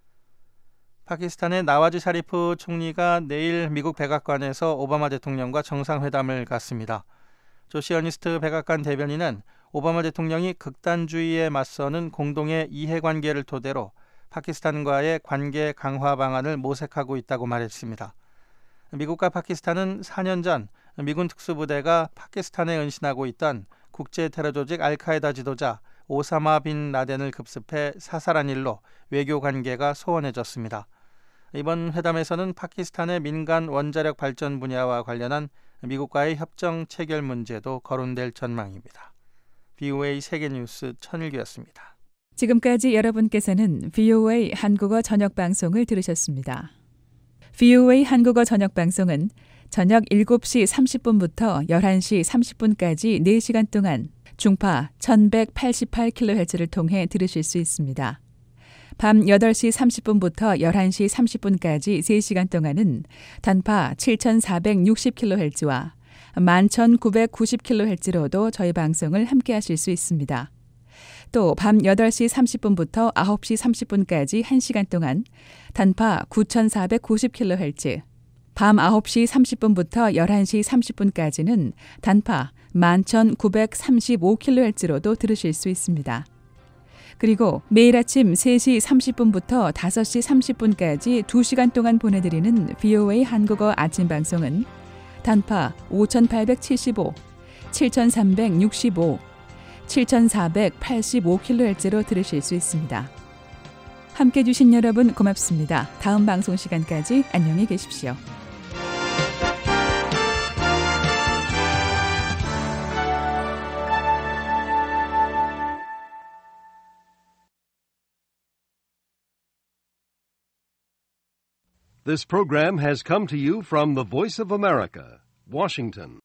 B: 파키스탄의 나와즈 샤리프 총리가 내일 미국 백악관에서 오바마 대통령과 정상회담을 갖습니다. 조시 어니스트 백악관 대변인은 오바마 대통령이 극단주의에 맞서는 공동의 이해관계를 토대로 파키스탄과의 관계 강화 방안을 모색하고 있다고 말했습니다. 미국과 파키스탄은 사 년 전 미군 특수부대가 파키스탄에 은신하고 있던 국제 테러 조직 알카에다 지도자 오사마 빈 라덴을 급습해 사살한 일로 외교 관계가 소원해졌습니다. 이번 회담에서는 파키스탄의 민간 원자력 발전 분야와 관련한 미국과의 협정 체결 문제도 거론될 전망입니다. 브이오에이 세계뉴스 천일규였습니다.
E: 지금까지 여러분께서는 브이오에이 한국어 저녁 방송을 들으셨습니다. 브이오에이 한국어 저녁 방송은 저녁 일곱 시 삼십 분부터 열한 시 삼십 분까지 네 시간 동안 중파 천백팔십팔 킬로헤르츠를 통해 들으실 수 있습니다. 밤 여덟 시 삼십 분부터 열한 시 삼십 분까지 세 시간 동안은 단파 칠천사백육십 킬로헤르츠와 만 천구백구십 킬로헤르츠로도 저희 방송을 함께하실 수 있습니다. 또 밤 여덟 시 삼십 분부터 아홉 시 삼십 분까지 한 시간 동안 단파 구천사백구십 킬로헤르츠, 밤 아홉 시 삼십 분부터 열한 시 삼십 분까지는 단파 만 천구백삼십오 킬로헤르츠로도 들으실 수 있습니다. 그리고 매일 아침 세 시 삼십 분부터 다섯 시 삼십 분까지 두 시간 동안 보내드리는 브이오에이 한국어 아침 방송은 단파 오천팔백칠십오, 칠천삼백육십오, 칠천사백팔십오 킬로헤르츠로 들으실 수 있습니다. 함께해 주신 여러분 고맙습니다. 다음 방송 시간까지 안녕히 계십시오.
G: This program has come to you from the Voice of America, Washington.